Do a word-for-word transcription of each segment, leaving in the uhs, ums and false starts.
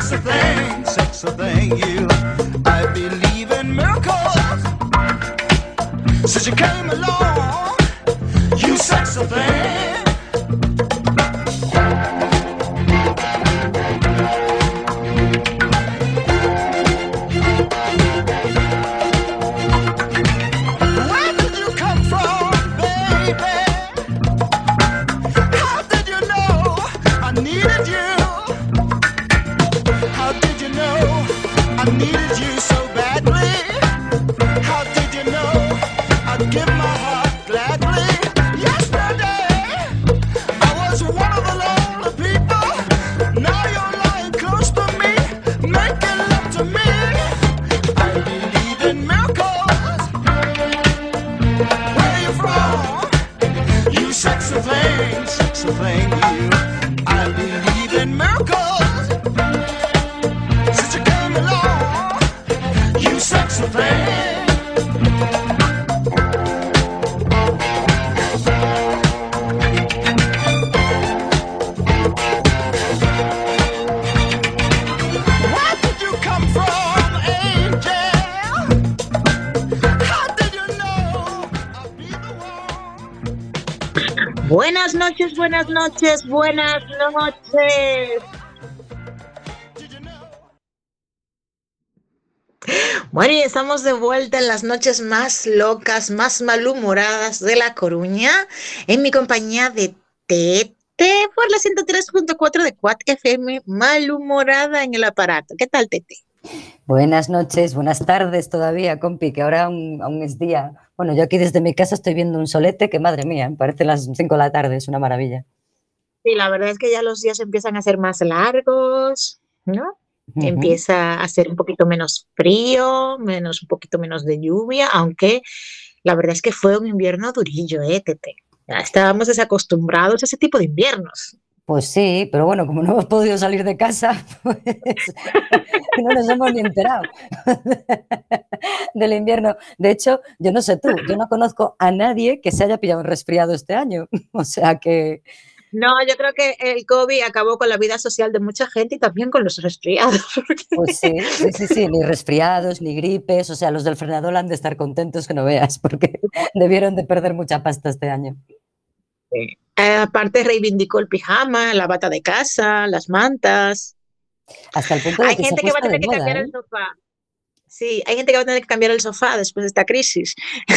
sexy thing, sexy thing, you. I believe in miracles. Since you came along, you sexy thing. Where did you come from, baby? How did you know I needed you? How did you know I needed you so badly? How did you know I'd give my heart gladly? Yesterday, I was one of the lonely people. Now you're lying close to me, making love to me. I believe in miracles. Where you from? You sexy thing, sexy thing, you. I believe in miracles. Since you came along, you sexy thing. Where did you come from, angel? How did you know I'd be the one? Buenas noches, buenas noches, buenas noches. Did you know? Bueno, y estamos de vuelta en las noches más locas, más malhumoradas de La Coruña, en mi compañía de Tete por la ciento tres punto cuatro de Quack F M, malhumorada en el aparato. ¿Qué tal, Tete? Buenas noches, buenas tardes todavía, compi, que ahora aún, aún es día. Bueno, yo aquí desde mi casa estoy viendo un solete que, madre mía, parece las cinco de la tarde, es una maravilla. Sí, la verdad es que ya los días empiezan a ser más largos, ¿no? Ujú. Empieza a ser un poquito menos frío, menos, un poquito menos de lluvia, aunque la verdad es que fue un invierno durillo, ¿eh, Tete? Ya estábamos desacostumbrados a ese tipo de inviernos. Pues sí, pero bueno, como no hemos podido salir de casa, pues no nos hemos ni enterado del invierno. De hecho, yo no sé tú, yo no conozco a nadie que se haya pillado un resfriado este año. O sea que, No, yo creo que el COVID acabó con la vida social de mucha gente y también con los resfriados. pues sí, sí, sí, sí, ni resfriados, ni gripes. O sea, los del frenador han de estar contentos que no veas, porque debieron de perder mucha pasta este año. Eh, aparte reivindicó el pijama, la bata de casa, las mantas. Hasta el punto de Hay que se ha gente que va a puesto de tener que moda, cambiar ¿eh? el sofá. Sí, hay gente que va a tener que cambiar el sofá después de esta crisis.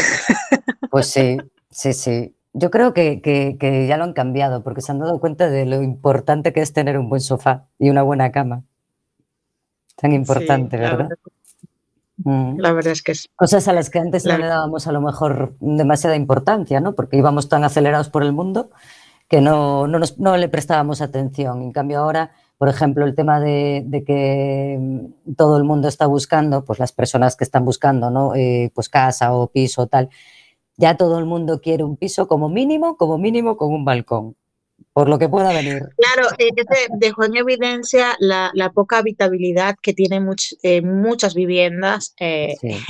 Pues sí, sí, sí. Yo creo que, que, que ya lo han cambiado porque se han dado cuenta de lo importante que es tener un buen sofá y una buena cama. Tan Sí, importante, la ¿verdad? verdad, Mm. la verdad es que sí. Cosas a las que antes no La- le dábamos a lo mejor demasiada importancia, ¿no? Porque íbamos tan acelerados por el mundo que no, no, nos- no le prestábamos atención. En cambio ahora, por ejemplo, el tema de, de que mm, todo el mundo está buscando, pues las personas que están buscando, ¿no? Eh, pues casa o piso o tal, ya todo el mundo quiere un piso como mínimo, como mínimo con un balcón, por lo que pueda venir. Claro, eh, este dejó en evidencia la, la poca habitabilidad que tienen much- eh, muchas viviendas, eh, Sí,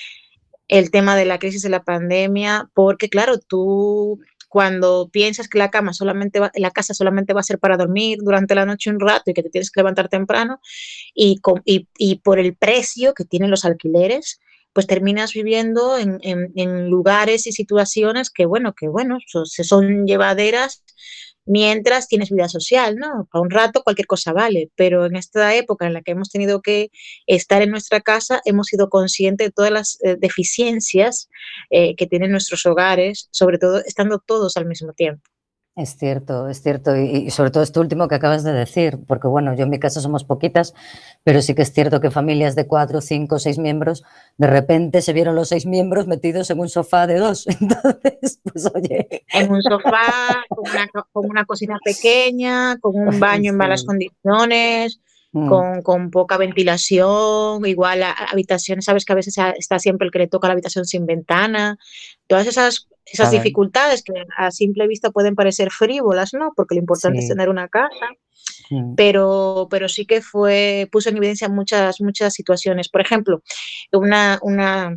el tema de la crisis de la pandemia, porque claro, tú cuando piensas que la cama solamente va- la casa solamente va a ser para dormir durante la noche un rato y que te tienes que levantar temprano y, con- y, y por el precio que tienen los alquileres, pues terminas viviendo en, en- en lugares y situaciones que, bueno, que bueno, so- se son llevaderas mientras tienes vida social, ¿no? A un rato cualquier cosa vale, pero en esta época en la que hemos tenido que estar en nuestra casa, hemos sido conscientes de todas las eh, deficiencias eh, que tienen nuestros hogares, sobre todo estando todos al mismo tiempo. es cierto, es cierto. Y, y sobre todo esto último que acabas de decir, porque bueno, yo en mi casa somos poquitas, pero sí que es cierto que familias de cuatro, cinco, seis miembros, de repente se vieron los seis miembros metidos en un sofá de dos. Entonces, pues oye, En un sofá, con una, con una cocina pequeña, con un baño en malas sí. condiciones, Mm, con, con poca ventilación, igual a, a habitaciones, sabes que a veces a- está siempre el que le toca la habitación sin ventana, todas esas, esas claro, dificultades que a simple vista pueden parecer frívolas, ¿no? Porque lo importante es sí. tener una casa, Mm, pero, pero sí que fue, puso en evidencia muchas, muchas situaciones. Por ejemplo, una, una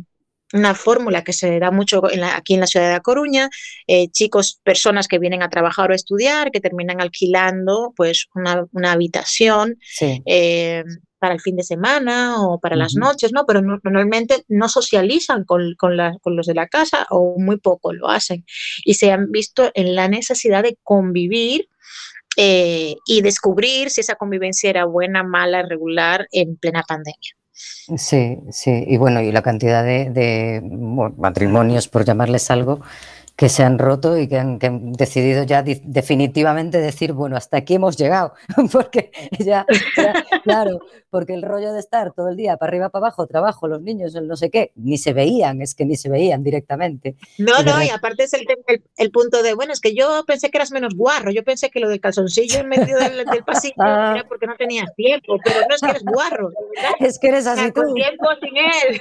una fórmula que se da mucho en la, aquí en la ciudad de La Coruña, eh, chicos, personas que vienen a trabajar o a estudiar, que terminan alquilando pues una, una habitación Sí. eh, para el fin de semana o para las Ujú. noches, ¿no? Pero no, normalmente no socializan con, con, la, con los de la casa o muy poco lo hacen y se han visto en la necesidad de convivir eh, y descubrir si esa convivencia era buena, mala, regular en plena pandemia. Sí, sí. Y bueno, y la cantidad de, de bueno, matrimonios, por llamarles algo, que se han roto y que han, que han decidido ya di- definitivamente decir, bueno, hasta aquí hemos llegado, porque ya, ya, claro, porque el rollo de estar todo el día para arriba, para abajo, trabajo, los niños, el no sé qué, ni se veían, es que ni se veían directamente. No, Y de no, y re- aparte es el, el, el punto de, bueno, es que yo pensé que eras menos guarro, yo pensé que lo del calzoncillo en medio del, del pasillo era porque no tenías tiempo, pero no es que eres guarro, de verdad. es que eres O sea, así con tú. tiempo sin él.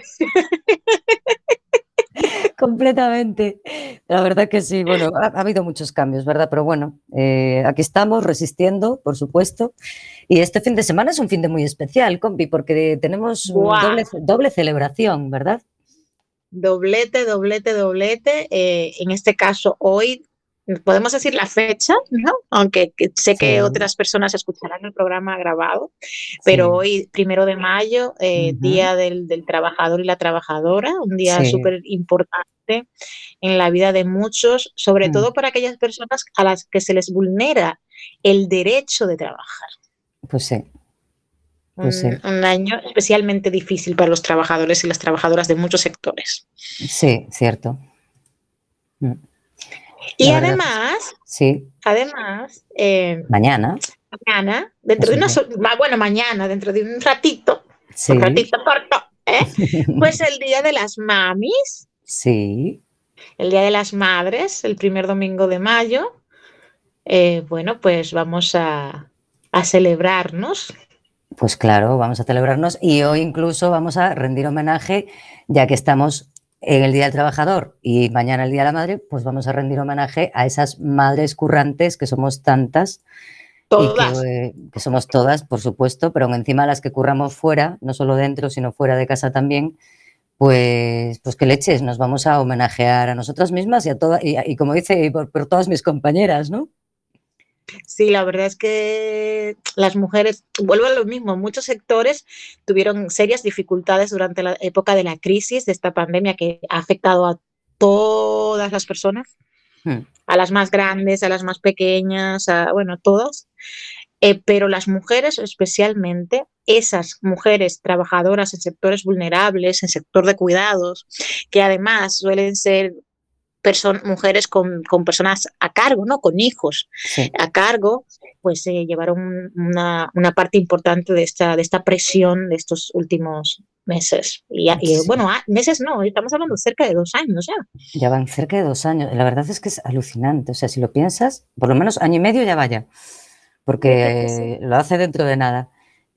Completamente. La verdad que sí. Bueno, ha, ha habido muchos cambios, ¿verdad? Pero bueno, eh, aquí estamos resistiendo, por supuesto. Y este fin de semana es un fin de muy especial, compi, porque tenemos mm, Buah, doble, doble celebración, ¿verdad? doblete, doblete, doblete. Eh, en este caso, hoy podemos decir la fecha, ¿no? Aunque que sé que Sí, otras personas escucharán el programa grabado, pero sí. hoy, primero de mayo, eh, Ujú. Día del, del Trabajador y la Trabajadora, un día Sí. súper importante en la vida de muchos, sobre Mm. todo para aquellas personas a las que se les vulnera el derecho de trabajar. Pues sí, pues Un, sí. un año especialmente difícil para los trabajadores y las trabajadoras de muchos sectores. Sí, cierto. Mm. Y La verdad es que además, sí. además, eh, Mañana mañana, dentro es de un una, día. so- bueno, mañana, dentro de un ratito, un Sí, ratito corto, ¿eh? Pues el Día de las Mamis, sí. el Día de las Madres, el primer domingo de mayo, eh, bueno, pues vamos a, a celebrarnos. Pues claro, vamos a celebrarnos y hoy incluso vamos a rendir homenaje, ya que estamos en el Día del Trabajador y mañana el Día de la Madre, pues vamos a rendir homenaje a esas madres currantes que somos tantas y que, Todas. eh, que somos todas, por supuesto, pero encima las que curramos fuera, no solo dentro, sino fuera de casa también, pues, pues que leches, nos vamos a homenajear a nosotras mismas y a todas, y, y como dice, y por, por todas mis compañeras, ¿no? Sí, la verdad es que las mujeres, vuelvo a lo mismo, muchos sectores tuvieron serias dificultades durante la época de la crisis, de esta pandemia que ha afectado a todas las personas, Hmm. a las más grandes, a las más pequeñas, a, bueno, todas. Eh, pero las mujeres especialmente, esas mujeres trabajadoras en sectores vulnerables, en sector de cuidados, que además suelen ser person mujeres con, con, personas a cargo, ¿no? Con hijos Sí. a cargo, pues eh, llevaron una, una, parte importante de esta, de esta presión de estos últimos meses. Y, y Sí. bueno, meses no, estamos hablando cerca de dos años ya. Ya van cerca de dos años. La verdad es que es alucinante. O sea, si lo piensas, por lo menos año y medio ya vaya, porque eh, lo hace dentro de nada.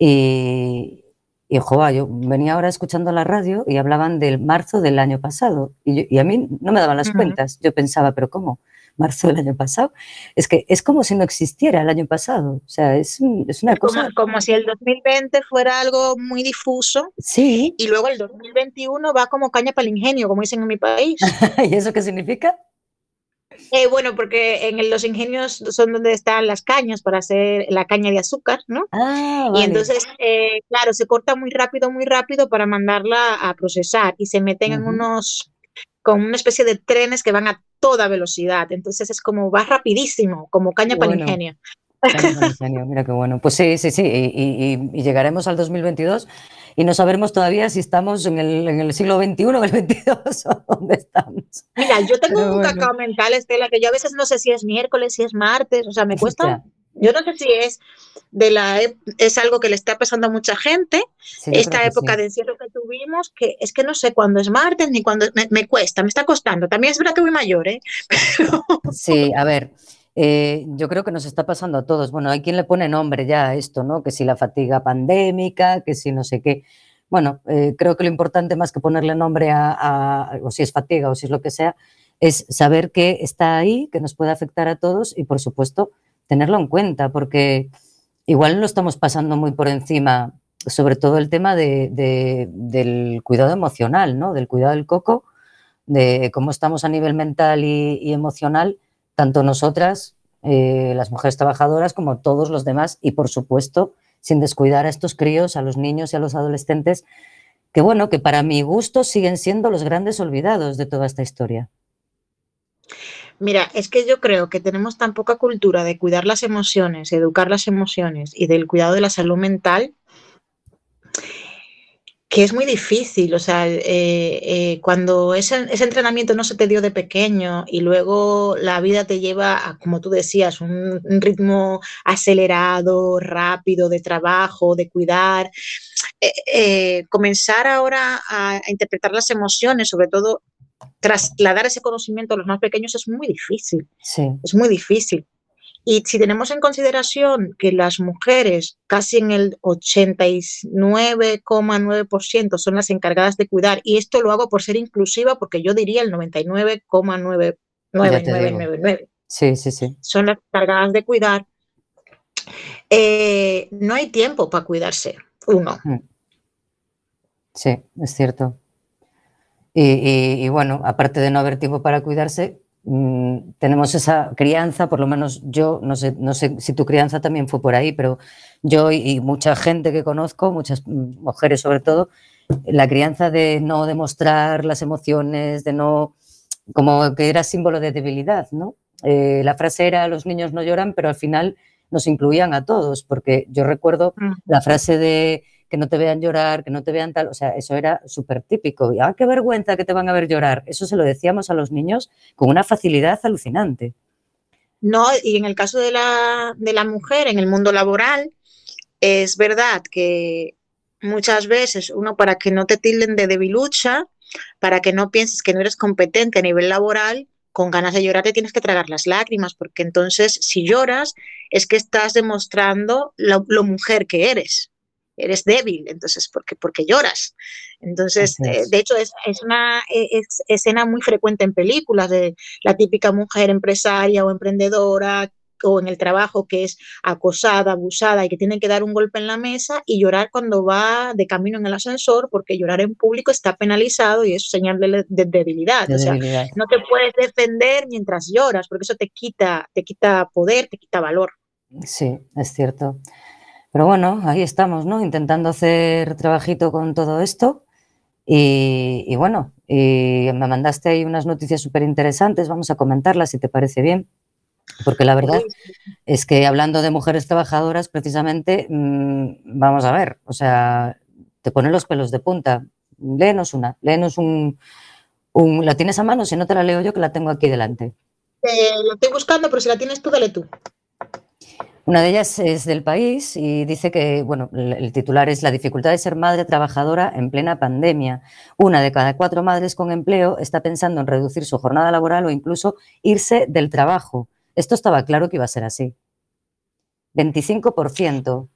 Y, y joa, yo venía ahora escuchando la radio y hablaban del marzo del año pasado. Y, yo, y a mí no me daban las uh -huh. cuentas. Yo pensaba, ¿pero cómo? ¿Marzo del año pasado? Es que es como si no existiera el año pasado. O sea, es, es una es cosa... Como, como si el dos mil veinte fuera algo muy difuso. Sí. Y luego el dos mil veintiuno va como caña para el ingenio, como dicen en mi país. ¿Y eso qué significa? Eh, bueno, porque en los ingenios son donde están las cañas para hacer la caña de azúcar, ¿no? Ah, vale. Y entonces, eh, claro, se corta muy rápido, muy rápido para mandarla a procesar y se meten uh -huh. en unos, con una especie de trenes que van a toda velocidad. Entonces es como, va rapidísimo, como caña bueno. para el ingenio. Caña para el ingenio, mira qué bueno. Pues sí, sí, sí, y, y, y llegaremos al dos mil veintidós y no sabremos todavía si estamos en el, en el siglo veintiuno o el veintidós o dónde estamos. Mira, yo tengo Pero un bueno. cacao mental, Estela, que yo a veces no sé si es miércoles, si es martes, o sea, me cuesta, ya. Yo no sé si es de la es algo que le está pasando a mucha gente, sí, esta época sí. de encierro que tuvimos, que es que no sé cuándo es martes ni cuándo, me, me cuesta, me está costando. También es verdad que voy mayor, ¿eh? Pero... Sí, a ver, eh, yo creo que nos está pasando a todos. Bueno, hay quien le pone nombre ya a esto, ¿no? Que si la fatiga pandémica, que si no sé qué. Bueno, eh, creo que lo importante más que ponerle nombre a, a, o si es fatiga o si es lo que sea, es saber que está ahí, que nos puede afectar a todos y, por supuesto, tenerlo en cuenta, porque igual lo estamos pasando muy por encima, sobre todo el tema de, de, del cuidado emocional, ¿no? Del cuidado del coco, de cómo estamos a nivel mental y, y emocional, tanto nosotras, eh, las mujeres trabajadoras, como todos los demás, y por supuesto, sin descuidar a estos críos, a los niños y a los adolescentes, que bueno, que para mi gusto siguen siendo los grandes olvidados de toda esta historia. Mira, es que yo creo que tenemos tan poca cultura de cuidar las emociones, educar las emociones y del cuidado de la salud mental, que es muy difícil. O sea, eh, eh, cuando ese, ese entrenamiento no se te dio de pequeño y luego la vida te lleva a, como tú decías, un, un ritmo acelerado, rápido de trabajo, de cuidar, eh, eh, comenzar ahora a, a interpretar las emociones, sobre todo trasladar ese conocimiento a los más pequeños, es muy difícil, Sí, es muy difícil. Y si tenemos en consideración que las mujeres, casi en el ochenta y nueve coma nueve por ciento son las encargadas de cuidar, y esto lo hago por ser inclusiva, porque yo diría el noventa y nueve coma nueve ya nueve te nueve digo. nueve nueve Sí, sí, sí. son las encargadas de cuidar, eh, no hay tiempo para cuidarse uno. Mm. Sí, es cierto. Y, y, y, bueno, aparte de no haber tiempo para cuidarse, mmm, tenemos esa crianza, por lo menos yo, no sé, no sé si tu crianza también fue por ahí, pero yo y, y mucha gente que conozco, muchas mujeres sobre todo, la crianza de no demostrar las emociones, de no, como que era símbolo de debilidad, ¿no? Eh, la frase era, los niños no lloran, pero al final nos incluían a todos, porque yo recuerdo la frase de que no te vean llorar, que no te vean tal, o sea, eso era súper típico. Y, ah, qué vergüenza que te van a ver llorar. Eso se lo decíamos a los niños con una facilidad alucinante. No, y en el caso de la, de la mujer en el mundo laboral, es verdad que muchas veces uno, para que no te tilden de debilucha, para que no pienses que no eres competente a nivel laboral, con ganas de llorar te tienes que tragar las lágrimas, porque entonces si lloras es que estás demostrando lo, lo mujer que eres. Eres débil, entonces, porque, porque lloras. Entonces, Así eh, es. de hecho, es, es una es, escena muy frecuente en películas de la típica mujer empresaria o emprendedora o en el trabajo que es acosada, abusada y que tiene que dar un golpe en la mesa y llorar cuando va de camino en el ascensor, porque llorar en público está penalizado y es señal de, de debilidad. De O sea, debilidad. no te puedes defender mientras lloras, porque eso te quita, te quita poder, te quita valor. Sí, es cierto. Pero bueno, ahí estamos, ¿no? Intentando hacer trabajito con todo esto. Y, y bueno, y me mandaste ahí unas noticias súper interesantes, vamos a comentarlas si te parece bien, porque la verdad es que hablando de mujeres trabajadoras, precisamente, mmm, vamos a ver, o sea, te ponen los pelos de punta. Léenos una, léenos un, un... ¿La tienes a mano? Si no te la leo yo, que la tengo aquí delante. Eh, lo estoy buscando, pero si la tienes tú, dale tú. Una de ellas es del País y dice que, bueno, el titular es la dificultad de ser madre trabajadora en plena pandemia. Una de cada cuatro madres con empleo está pensando en reducir su jornada laboral o incluso irse del trabajo. Esto estaba claro que iba a ser así. veinticinco por ciento.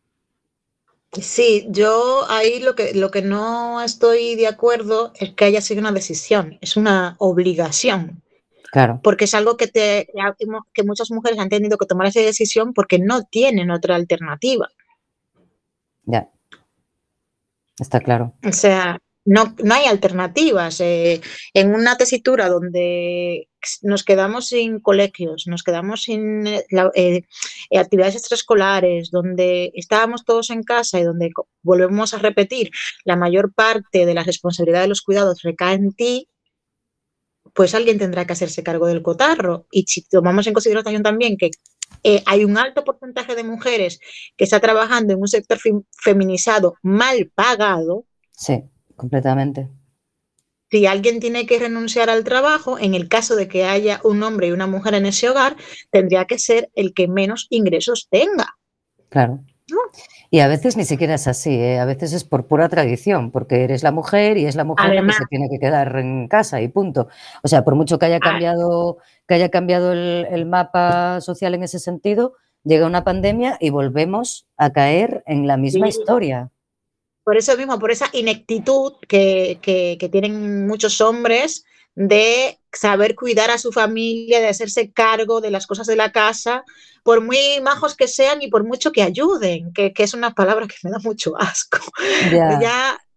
Sí, yo ahí lo que, lo que no estoy de acuerdo es que haya sido una decisión, es una obligación. Claro. Porque es algo que, te, que muchas mujeres han tenido que tomar esa decisión porque no tienen otra alternativa. Ya, está claro. O sea, no, no hay alternativas. Eh, en una tesitura donde nos quedamos sin colegios, nos quedamos sin eh, eh, actividades extraescolares, donde estábamos todos en casa y donde volvemos a repetir, la mayor parte de la responsabilidad de los cuidados recae en ti, pues alguien tendrá que hacerse cargo del cotarro. Y si tomamos en consideración también que eh, hay un alto porcentaje de mujeres que está trabajando en un sector feminizado mal pagado. Sí, completamente. Si alguien tiene que renunciar al trabajo, en el caso de que haya un hombre y una mujer en ese hogar, tendría que ser el que menos ingresos tenga. Claro. ¿No? Y a veces ni siquiera es así, ¿eh? A veces es por pura tradición, porque eres la mujer y es la mujer Además, la que se tiene que quedar en casa y punto. O sea, por mucho que haya cambiado, que haya cambiado el, el mapa social en ese sentido, llega una pandemia y volvemos a caer en la misma sí. historia. Por eso mismo, por esa ineptitud que, que, que tienen muchos hombres de saber cuidar a su familia, de hacerse cargo de las cosas de la casa, por muy majos que sean y por mucho que ayuden, que, que es una palabra que me da mucho asco. Ya. Ya,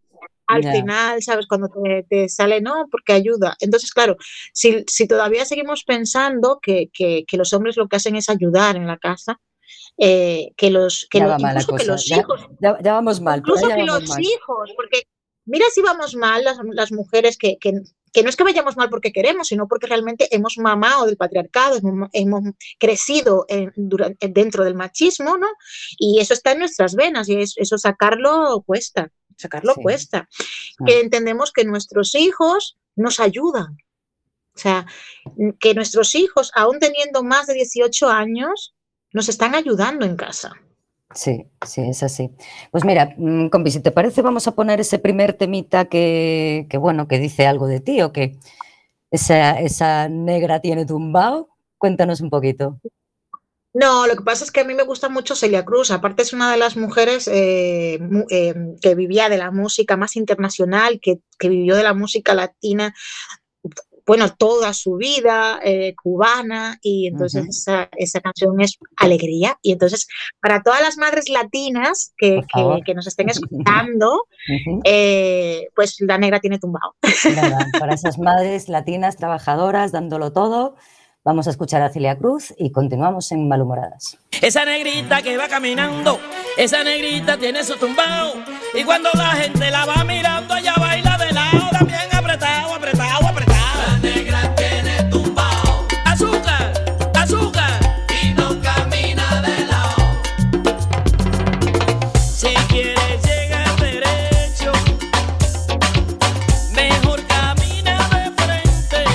al Ya, final, ¿sabes? Cuando te, te sale, no, porque ayuda. Entonces, claro, si, si todavía seguimos pensando que, que, que los hombres lo que hacen es ayudar en la casa, eh, que los, que ya lo- va mala incluso que cosa. los Ya, hijos, ya, ya vamos mal, por ahí incluso ya que vamos los mal. hijos, porque mira si vamos mal las, las mujeres que, que, que no es que vayamos mal porque queremos, sino porque realmente hemos mamado del patriarcado, hemos, hemos crecido en, durante, dentro del machismo, ¿no? Y eso está en nuestras venas y es, eso sacarlo cuesta, sacarlo Sí. cuesta. Mm. Que entendemos que nuestros hijos nos ayudan, o sea, que nuestros hijos, aún teniendo más de dieciocho años, nos están ayudando en casa. Sí, sí, es así. Pues mira, mm, compi, si te parece, vamos a poner ese primer temita que, que bueno, que dice algo de ti o que esa, esa negra tiene tumbado. Cuéntanos un poquito. No, lo que pasa es que a mí me gusta mucho Celia Cruz. Aparte es una de las mujeres eh, mu- eh, que vivía de la música más internacional, que, que vivió de la música latina, bueno, toda su vida, eh, cubana, y entonces Ujú, esa, esa canción es alegría. Y entonces, para todas las madres latinas que, por que, favor. que nos estén escuchando, Ujú. eh, pues la negra tiene tumbado. Venga, para esas madres latinas trabajadoras dándolo todo, vamos a escuchar a Celia Cruz y continuamos en Malhumoradas. Esa negrita que va caminando, esa negrita tiene su tumbao. Y cuando la gente la va mirando, ella baila de lado, también apretado, apretado, apretado. La negra tiene tumbao. Azúcar, azúcar. Y no camina de lado. Si quieres llegar derecho, mejor camina de frente,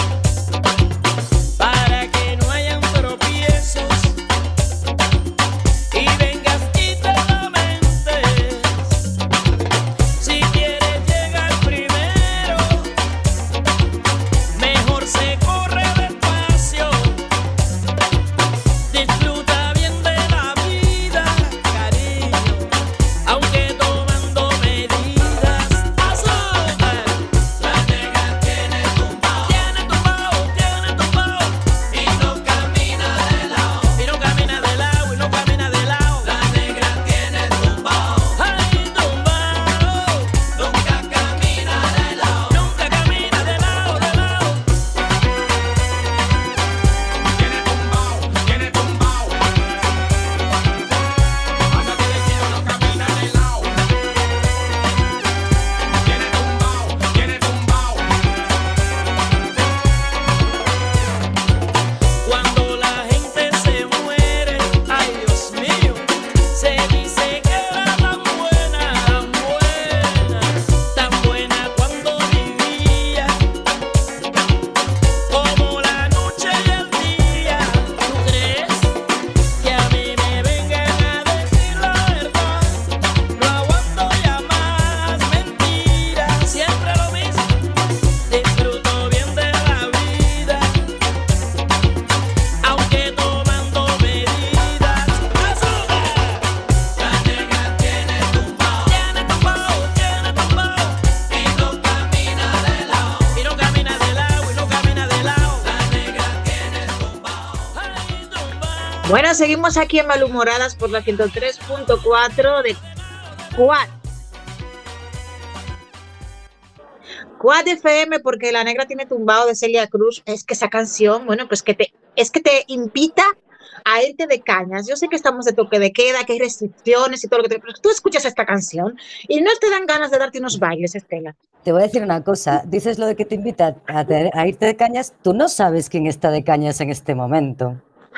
para que no hayan tropiezos y vengas y te lamentes. Si quieres llegar primero, mejor se corre despacio. Disfruta bien de la vida, cariño, aunque tomando medidas. Azúcar, la negra tiene tumbao, tiene tumbao, tiene tumbao, y no camina de lado, y no camina de lado, y no camina de lado. La negra tiene tumbao, ay, tumbao, nunca camina de lado, nunca camina de lado, de lado. Tiene tumbao, tiene tumbao. Pásate de cielo, no camina de lado. Tiene tumbao, tiene tumbao. Cuando la gente se muere, ay Dios mío, se dice que era tan buena, tan buena, tan buena cuando vivía, como la noche y el día. ¿Tú crees que a mí me vengan a decir la verdad? No aguanto ya más mentiras, siempre lo mismo. Disfruto bien de la vida, aunque tomando medidas. Azúcar, la negra tiene tumbao, tiene tumbao, tiene tumbao, y no camina de lado, y no camina de lado, y no camina de lado. La negra tiene tumbao, ay, tumbao. Bueno, seguimos aquí en Malhumoradas por la ciento tres punto cuatro de Quad. Quad F M, porque la negra tiene tumbado de Celia Cruz. Es que esa canción, bueno, pues que te, es que te invita a irte de cañas. Yo sé que estamos de toque de queda, que hay restricciones y todo lo que te... Pero tú escuchas esta canción y no te dan ganas de darte unos bailes, Estela. Te voy a decir una cosa, dices lo de que te invita a, te- a irte de cañas, tú no sabes quién está de cañas en este momento.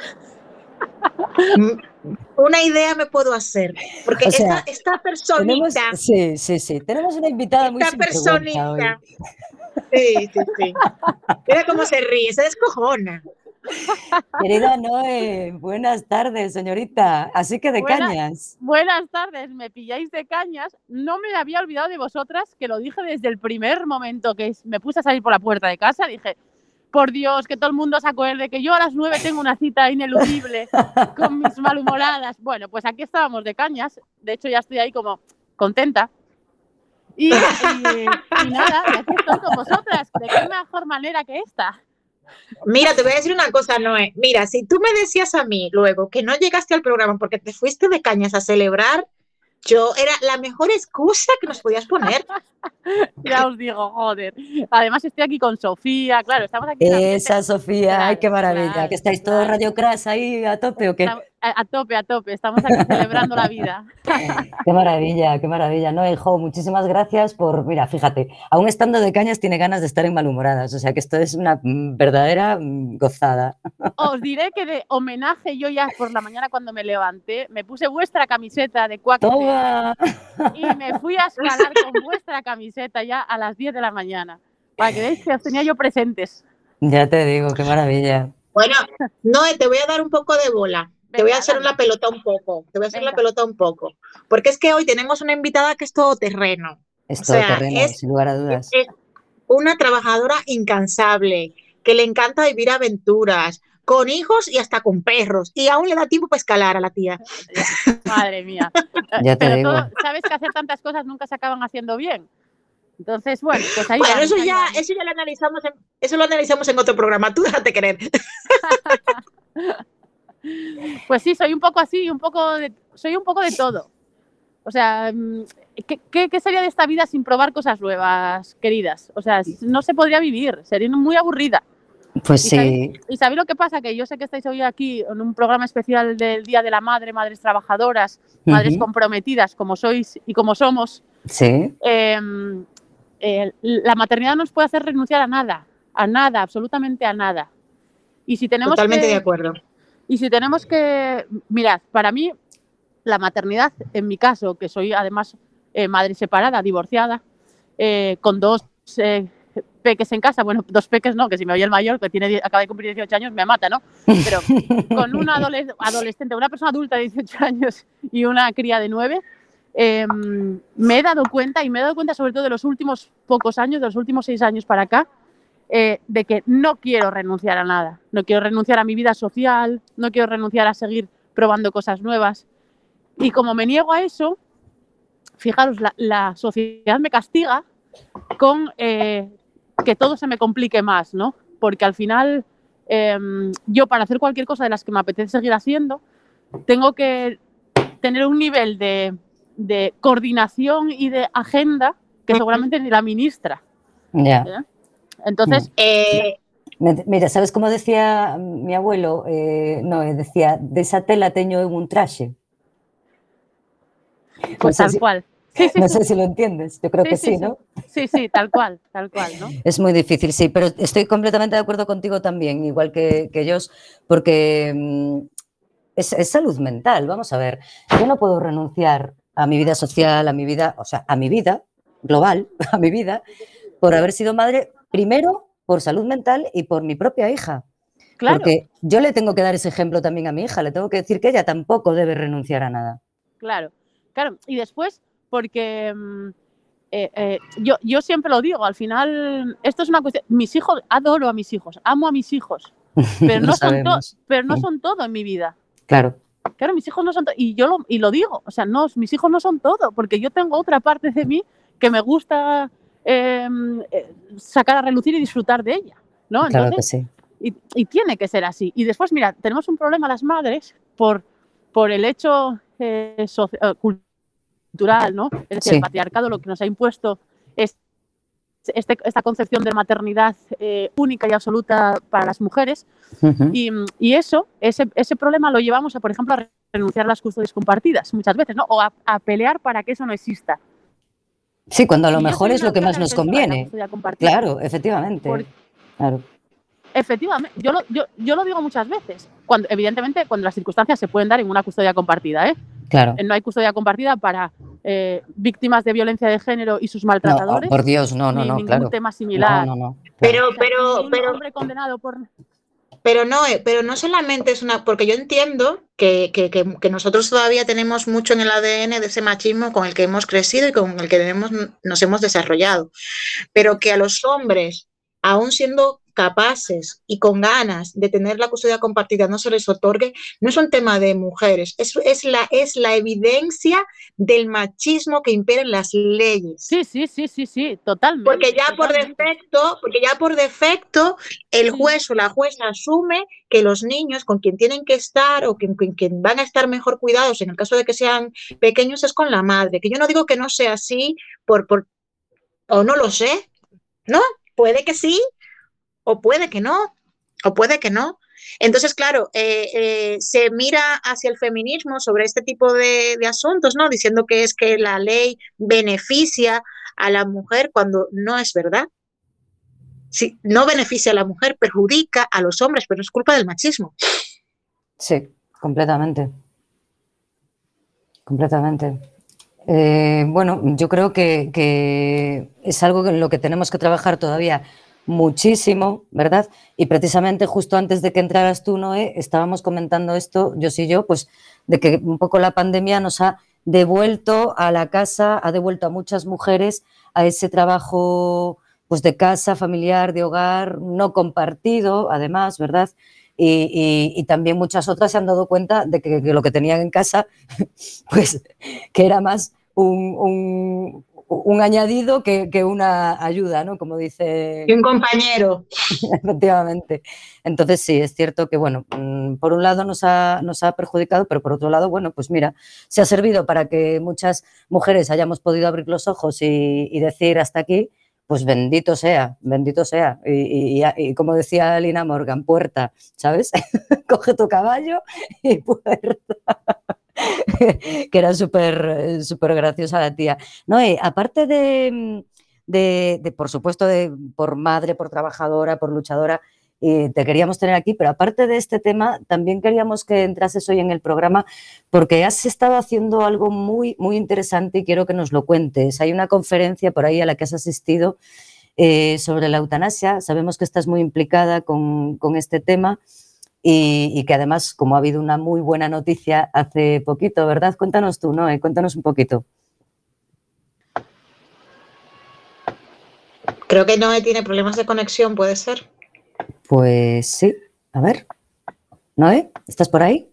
Mm, Una idea me puedo hacer, porque O sea, esta, esta Tenemos, personita, sí, sí, sí, tenemos una invitada muy esta sinvergüenza hoy. personita, sí, sí, sí. Mira cómo se ríe, se descojona. Querida Noé, buenas tardes, señorita. Así que de Buena- cañas. Buenas tardes, me pilláis de cañas. No me había olvidado de vosotras, que lo dije desde el primer momento que me puse a salir por la puerta de casa. Dije, por Dios, que todo el mundo se acuerde que yo a las nueve tengo una cita ineludible con mis malhumoradas. Bueno, pues aquí estábamos de cañas. De hecho, ya estoy ahí como contenta. Y, y, y nada, y aquí estoy con vosotras. ¿De qué mejor manera que esta? Mira, te voy a decir una cosa, Noé. Mira, si tú me decías a mí luego que no llegaste al programa porque te fuiste de cañas a celebrar Yo era la mejor excusa que nos podías poner. Ya os digo, joder. Además estoy aquí con Sofía, claro, estamos aquí en la Esa fiesta. Sofía, ay, qué Claro, maravilla. claro, ¿Que estáis todos claro. rayo crash ahí a tope o qué? Estamos- A, a tope, a tope, estamos aquí celebrando la vida. Qué maravilla, qué maravilla. No, hijo, muchísimas gracias por, mira, fíjate, aún estando de cañas tiene ganas de estar en malhumoradas, o sea que esto es una mm, verdadera mm, gozada. Os diré que de homenaje yo ya por la mañana cuando me levanté, me puse vuestra camiseta de Quack Toma. y me fui a escalar con vuestra camiseta ya a las diez de la mañana, para que veáis que os tenía yo presentes. Ya te digo, qué maravilla. Bueno, no, te voy a dar un poco de bola. Te voy a Venga, hacer dale. la pelota un poco. Te voy a hacer la Venga. pelota un poco. Porque es que hoy tenemos una invitada que es todoterreno. Es O todo sea, terreno, es, sin lugar a dudas. es una trabajadora incansable, que le encanta vivir aventuras, con hijos y hasta con perros. Y aún le da tiempo para escalar a la tía. Madre mía. Ya te Pero digo. todo, sabes que hacer tantas cosas nunca se acaban haciendo bien. Entonces, bueno, pues ahí Bueno, vamos, eso ahí ya, vamos. eso ya lo analizamos en, eso lo analizamos en otro programa. Tú déjate querer. Pues sí, soy un poco así, un poco de, soy un poco de todo. O sea, mm, ¿qué, qué, qué sería de esta vida sin probar cosas nuevas, queridas? O sea, no se podría vivir, sería muy aburrida. Pues ¿Y sí, sabéis, ¿Y sabéis lo que pasa? Que yo sé que estáis hoy aquí en un programa especial del Día de la Madre, madres trabajadoras, madres Ujú. comprometidas, como sois y como somos. sí, Eh, eh, la maternidad nos puede hacer renunciar a nada, a nada, absolutamente a nada. Y si tenemos Totalmente que, de acuerdo. Y si tenemos que, mirad, para mí la maternidad, en mi caso, que soy además eh, madre separada, divorciada, eh, con dos eh, peques en casa, bueno, dos peques no, que si me oye el mayor, que tiene, acaba de cumplir dieciocho años, me mata, ¿no? Pero con un adoles- adolescente, una persona adulta de dieciocho años y una cría de nueve, eh, me he dado cuenta, y me he dado cuenta sobre todo de los últimos pocos años, de los últimos seis años para acá, eh, de que no quiero renunciar a nada. No quiero renunciar a mi vida social, no quiero renunciar a seguir probando cosas nuevas. Y como me niego a eso, fijaros, la, la sociedad me castiga con eh, que todo se me complique más, ¿no? Porque al final, eh, yo para hacer cualquier cosa de las que me apetece seguir haciendo, tengo que tener un nivel de, de coordinación y de agenda que seguramente ni la ministra. ya. ¿eh? Entonces, Eh, Me- Mira, sabes como decía mi abuelo? Eh, no, eh, decía, de esa tela teño eu un traxe. No pues sé tal si, cual. Sí, sí, no sí. sé si lo entiendes, yo creo Sí, que sí, sí, sí. ¿no? Sí, sí, tal cual, tal cual, ¿no? Es muy difícil, sí, pero estoy completamente de acuerdo contigo también, igual que, que ellos, porque mm, es, es salud mental, vamos a ver. Yo no puedo renunciar a mi vida social, a mi vida, o sea, a mi vida global, a mi vida, por haber sido madre, primero por salud mental y por mi propia hija. Claro, Porque yo le tengo que dar ese ejemplo también a mi hija, le tengo que decir que ella tampoco debe renunciar a nada. claro, claro. Y después, porque mm, eh, eh, yo, yo siempre lo digo, al final, esto es una cuestión, mis hijos, adoro a mis hijos, amo a mis hijos, pero Lo no son, to- sabemos. pero no Mm. son todo en mi vida. Claro, Claro, mis hijos no son todo, y yo lo, y lo digo, o sea, no, mis hijos no son todo, porque yo tengo otra parte de mí que me gusta eh, eh, sacar a relucir y disfrutar de ella, ¿no? claro que Entonces, sí. y, y tiene que ser así. Y después, mira, tenemos un problema las madres por, por el hecho eh, soci- eh, cultural, ¿no? Es decir, Sí. el patriarcado lo que nos ha impuesto es este, esta concepción de maternidad eh, única y absoluta para las mujeres. Ujú. Y, y eso, ese, ese problema lo llevamos a, por ejemplo, a renunciar a las custodias compartidas muchas veces, ¿no? O a, a pelear para que eso no exista. Sí, cuando a lo Y yo mejor soy es una lo que más ferviente nos defensora de la conviene. custodia compartida. Claro, efectivamente. Por- Claro. Efectivamente, yo lo, yo, yo lo digo muchas veces. Cuando, evidentemente, cuando las circunstancias se pueden dar en una custodia compartida, ¿eh? Claro. No hay custodia compartida para eh, víctimas de violencia de género y sus No, maltratadores. oh, por Dios, no, no, ni no, ningún claro. tema similar. No, no, no. Claro. pero, O sea, pero, ningún pero, hombre condenado por... pero no, eh, pero no solamente es una, porque yo entiendo que, que, que, que nosotros todavía tenemos mucho en el A D N de ese machismo con el que hemos crecido y con el que hemos, nos hemos desarrollado, pero que a los hombres, aún siendo capaces y con ganas de tener la custodia compartida no se les otorgue, no es un tema de mujeres, es, es, la, es la evidencia del machismo que impera en las leyes. Sí, sí, sí, sí, sí, totalmente. Porque ya totalmente. por defecto, porque ya por defecto el juez o la jueza asume que los niños con quien tienen que estar o con quien, quien van a estar mejor cuidados en el caso de que sean pequeños es con la madre. Que yo no digo que no sea así, por, por o no lo sé, ¿no? Puede que sí, o puede que no, o puede que no. Entonces, claro, eh, eh, se mira hacia el feminismo sobre este tipo de, de asuntos, ¿no? Diciendo que es que la ley beneficia a la mujer cuando no es verdad. Si no beneficia a la mujer, perjudica a los hombres, pero es culpa del machismo. Sí, completamente. Completamente. Eh, bueno, yo creo que, que es algo en lo que tenemos que trabajar todavía muchísimo, ¿verdad? Y precisamente justo antes de que entraras tú, Noé, estábamos comentando esto, yo sí yo, pues de que un poco la pandemia nos ha devuelto a la casa, ha devuelto a muchas mujeres a ese trabajo pues de casa, familiar, de hogar, no compartido, además, ¿verdad? Y, y, y también muchas otras se han dado cuenta de que, que lo que tenían en casa, pues que era más un, un, un añadido que, que una ayuda, ¿no? Como dice... Y un compañero. Efectivamente. Entonces sí, es cierto que, bueno, por un lado nos ha, nos ha perjudicado, pero por otro lado, bueno, pues mira, se ha servido para que muchas mujeres hayamos podido abrir los ojos y, y decir hasta aquí, pues bendito sea, bendito sea. Y, y, y como decía Lina Morgan, puerta, ¿sabes? Coge tu caballo y puerta. Que era súper súper graciosa la tía. No, eh, aparte de, de, de, por supuesto, de, por madre, por trabajadora, por luchadora, y te queríamos tener aquí, pero aparte de este tema, también queríamos que entrases hoy en el programa porque has estado haciendo algo muy, muy interesante y quiero que nos lo cuentes. Hay una conferencia por ahí a la que has asistido eh, sobre la eutanasia. Sabemos que estás muy implicada con, con este tema y, y que además, como ha habido una muy buena noticia hace poquito, ¿verdad? Cuéntanos tú, Noé, cuéntanos un poquito. Creo que Noé tiene problemas de conexión, ¿puede ser? Pues sí, a ver. Noé, ¿estás por ahí?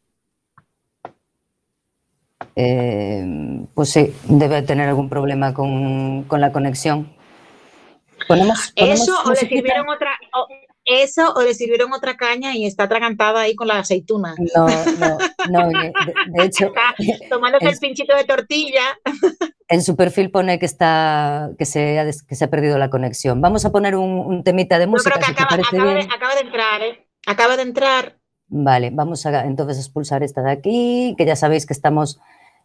Eh, pues sí, debe tener algún problema con, con la conexión. ¿Ponemos, ponemos eso o le musiquita? sirvieron otra o, eso o le sirvieron otra caña y está atragantada ahí con la aceituna. No, no, no. De, de hecho, está tomándose en, el pinchito de tortilla. En su perfil pone que está que se ha, que se ha perdido la conexión. Vamos a poner un, un temita de música. Yo creo que si acaba, te parece acaba, bien. de, acaba de entrar, ¿eh? Acaba de entrar. Vale, vamos a entonces expulsar esta de aquí, que ya sabéis que estamos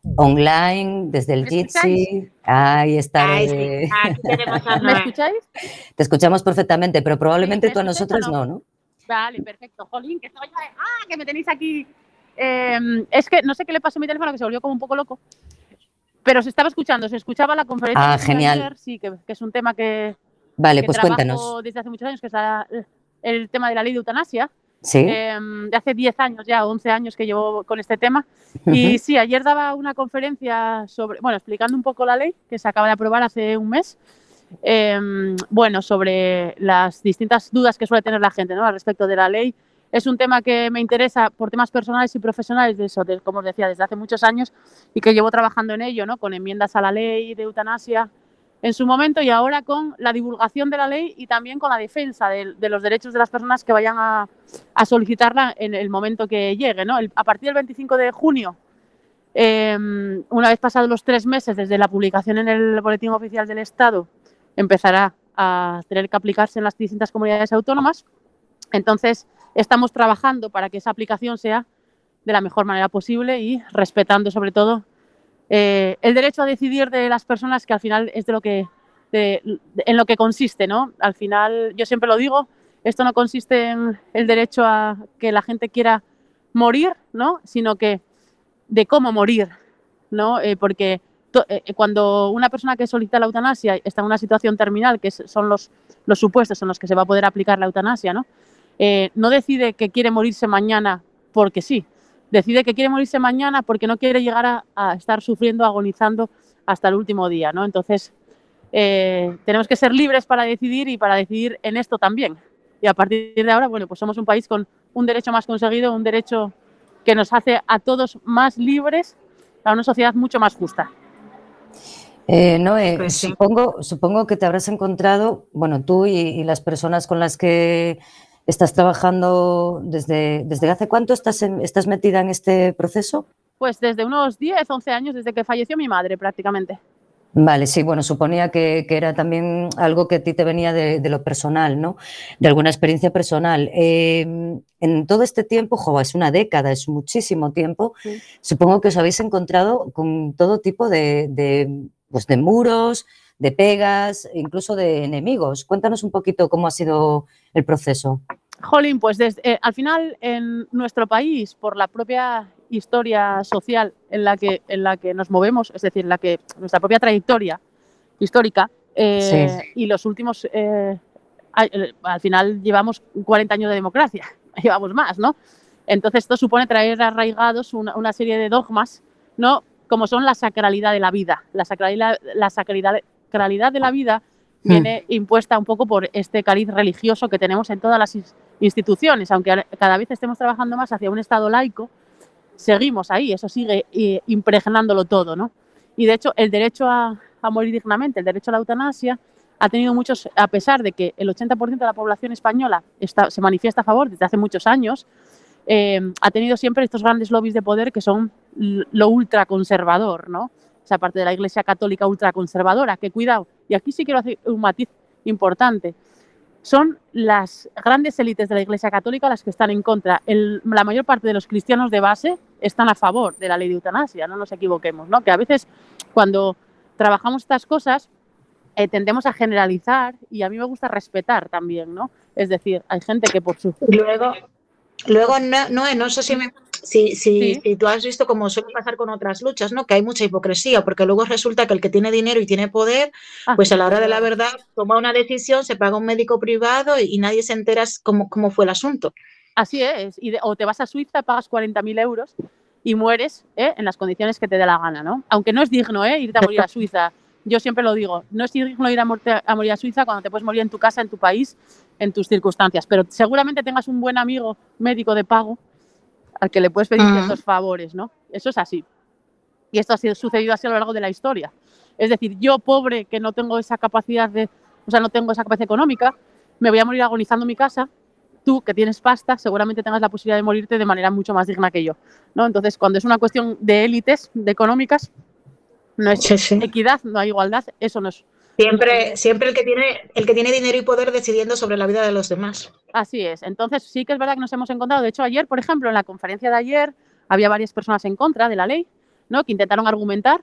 online desde el Jitsi. Ahí está. Ay, sí. Aquí tenemos a ¿Me escucháis? Te escuchamos perfectamente, pero probablemente Sí, tú a nosotros no, ¿no? Vale, perfecto. Jolín, que estoy... ¡Ah, que me tenéis aquí! Eh, es que no sé qué le pasó a mi teléfono, que se volvió como un poco loco. Pero se estaba escuchando, se escuchaba la conferencia. Ah, genial. Ayer, sí, que, que es un tema que, vale, que pues trabajo cuéntanos. desde hace muchos años, que es la, el tema de la ley de eutanasia. Sí. Eh, de hace diez años ya, once años que llevo con este tema. Y uh-huh. sí, ayer daba una conferencia sobre, bueno, explicando un poco la ley que se acaba de aprobar hace un mes. Eh, bueno, sobre las distintas dudas que suele tener la gente, ¿no? Al respecto de la ley. Es un tema que me interesa por temas personales y profesionales, de eso, de, como os decía, desde hace muchos años y que llevo trabajando en ello, ¿no? Con enmiendas a la ley de eutanasia en su momento y ahora con la divulgación de la ley y también con la defensa de, de los derechos de las personas que vayan a, a solicitarla en el momento que llegue, ¿no? El, a partir del veinticinco de junio, eh, una vez pasados los tres meses desde la publicación en el Boletín Oficial del Estado, empezará a tener que aplicarse en las distintas comunidades autónomas. Entonces, estamos trabajando para que esa aplicación sea de la mejor manera posible y respetando sobre todo eh, el derecho a decidir de las personas, que al final es de lo que, de, de, en lo que consiste, ¿no? Al final, yo siempre lo digo, esto no consiste en el derecho a que la gente quiera morir, ¿no? Sino que de cómo morir, ¿no? Eh, porque to, eh, cuando una persona que solicita la eutanasia está en una situación terminal, que son los, los supuestos en los que se va a poder aplicar la eutanasia, ¿no? Eh, no decide que quiere morirse mañana porque sí, decide que quiere morirse mañana porque no quiere llegar a, a estar sufriendo, agonizando hasta el último día, ¿no? Entonces, eh, tenemos que ser libres para decidir y para decidir en esto también. Y a partir de ahora, bueno, pues somos un país con un derecho más conseguido, un derecho que nos hace a todos más libres, a una sociedad mucho más justa. Eh, Noé, Pues sí. supongo, supongo que te habrás encontrado, bueno, tú y, y las personas con las que estás trabajando desde, desde hace cuánto estás, en- estás metida en este proceso. Pues desde unos diez, once años, desde que falleció mi madre prácticamente. Vale, sí, bueno, suponía que, que era también algo que a ti te venía de, de lo personal, ¿no? De alguna experiencia personal. Eh, en todo este tiempo, jo, es una década, es muchísimo tiempo, Sí. supongo que os habéis encontrado con todo tipo de, de, pues de muros, de pegas, incluso de enemigos. Cuéntanos un poquito cómo ha sido el proceso. Jolín, pues desde, eh, al final en nuestro país, por la propia historia social en la que, en la que nos movemos, es decir, la que, nuestra propia trayectoria histórica, eh, Sí. y los últimos, eh, al, al final llevamos cuarenta años de democracia, llevamos más, ¿no? Entonces esto supone traer arraigados una, una serie de dogmas, ¿no? Como son la sacralidad de la vida. La sacralidad, la sacralidad, sacralidad de la vida viene impuesta un poco por este cariz religioso que tenemos en todas las instituciones, aunque cada vez estemos trabajando más hacia un Estado laico, seguimos ahí, eso sigue eh, impregnándolo todo, ¿no? Y de hecho, el derecho a, a morir dignamente, el derecho a la eutanasia, ha tenido muchos, a pesar de que el ochenta por ciento de la población española está, se manifiesta a favor desde hace muchos años, eh, ha tenido siempre estos grandes lobbies de poder que son lo ultraconservador, ¿no? Esa parte de la Iglesia Católica ultraconservadora, que cuidado, y aquí sí quiero hacer un matiz importante, son las grandes élites de la Iglesia Católica las que están en contra. El, la mayor parte de los cristianos de base están a favor de la ley de eutanasia, no nos equivoquemos, ¿no? Que a veces cuando trabajamos estas cosas eh, tendemos a generalizar y a mí me gusta respetar también, ¿no? Es decir, hay gente que por su... Luego, luego no, no, no sé si, me, si, si, Sí. si tú has visto como suele pasar con otras luchas, ¿no? Que hay mucha hipocresía, porque luego resulta que el que tiene dinero y tiene poder, Ah, pues a la hora de la claro. verdad toma una decisión, se paga un médico privado y, y nadie se entera cómo, cómo fue el asunto. Así es, y de, o te vas a Suiza, pagas cuarenta mil euros y mueres ¿eh? en las condiciones que te dé la gana, ¿no? Aunque no es digno ¿eh? irte a morir a Suiza. Yo siempre lo digo, no es digno ir a, morte, a morir a Suiza cuando te puedes morir en tu casa, en tu país, en tus circunstancias. Pero seguramente tengas un buen amigo médico de pago al que le puedes pedir Mm. ciertos favores, ¿no? Eso es así. Y esto ha sido, sucedido así a lo largo de la historia. Es decir, yo, pobre, que no tengo esa capacidad de, o sea, no tengo esa capacidad económica, me voy a morir agonizando en mi casa. Tú, que tienes pasta, seguramente tengas la posibilidad de morirte de manera mucho más digna que yo, ¿no? Entonces, cuando es una cuestión de élites, de económicas, no es Sí, sí. equidad, no hay igualdad, eso no es. Siempre, siempre el que tiene, el que tiene dinero y poder decidiendo sobre la vida de los demás. Así es. Entonces, sí que es verdad que nos hemos encontrado. De hecho, ayer, por ejemplo, en la conferencia de ayer, había varias personas en contra de la ley, ¿no? Que intentaron argumentar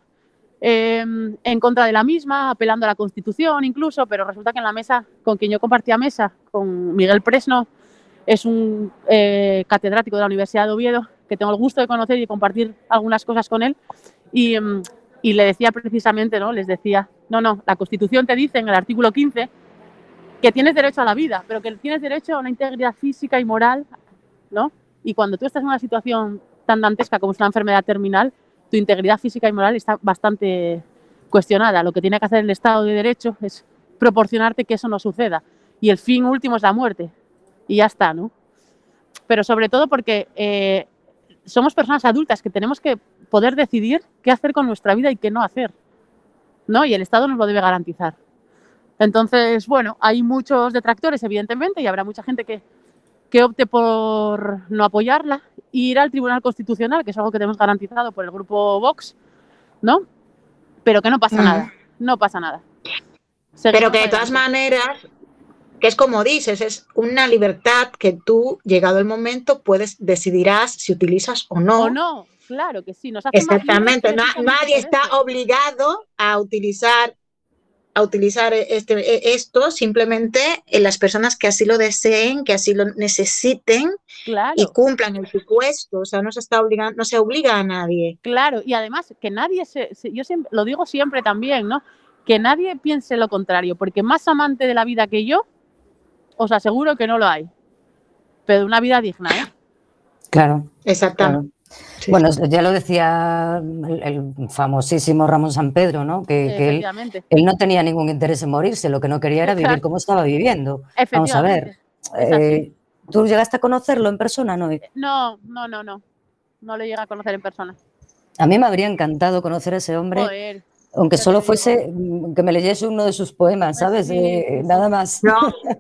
eh, en contra de la misma, apelando a la Constitución incluso, pero resulta que en la mesa, con quien yo compartía mesa, con Miguel Presno, es un eh, catedrático de la Universidad de Oviedo, que tengo el gusto de conocer y compartir algunas cosas con él, y, y le decía precisamente, ¿no? Les decía, no, no, la Constitución te dice en el artículo quince que tienes derecho a la vida, pero que tienes derecho a una integridad física y moral, ¿no? Y cuando tú estás en una situación tan dantesca como es una enfermedad terminal, tu integridad física y moral está bastante cuestionada. Lo que tiene que hacer el Estado de Derecho es proporcionarte que eso no suceda. Y el fin último es la muerte. Y ya está, ¿no? Pero sobre todo porque eh, somos personas adultas que tenemos que poder decidir qué hacer con nuestra vida y qué no hacer, ¿no? Y el Estado nos lo debe garantizar. Entonces, bueno, hay muchos detractores, evidentemente, y habrá mucha gente que, que opte por no apoyarla e ir al Tribunal Constitucional, que es algo que tenemos garantizado por el grupo Vox, ¿no? Pero que no pasa Mm. nada, no pasa nada. Pero Seguimos que de todas adelante. maneras, que es como dices, es una libertad que tú, llegado el momento, puedes decidirás si utilizas o no. O no, claro que sí, nos hace más libres Exactamente. Na- precisamente nadie por está eso. obligado a utilizar, a utilizar este, esto, simplemente en las personas que así lo deseen, que así lo necesiten y Claro, cumplan el supuesto. O sea, no se está obligando, no se obliga a nadie. claro. Y además, que nadie se, se- yo siempre, lo digo siempre también, ¿no? Que nadie piense lo contrario, porque más amante de la vida que yo, os aseguro que no lo hay. Pero de una vida digna, ¿eh? Claro, Exactamente. claro. Sí. Bueno, ya lo decía el, el famosísimo Ramón San Pedro, ¿no? Que, que él, Efectivamente. él no tenía ningún interés en morirse, lo que no quería era vivir Claro, como estaba viviendo. Vamos a ver, efectivamente. Es así. Eh, ¿Tú llegaste a conocerlo en persona, no? No, no, no, no. No le llega a conocer en persona. A mí me habría encantado conocer a ese hombre, Joder, aunque ya solo te digo. fuese mm, que me leyese uno de sus poemas, Pues ¿sabes? sí, Eh, sí, sí. nada más. No,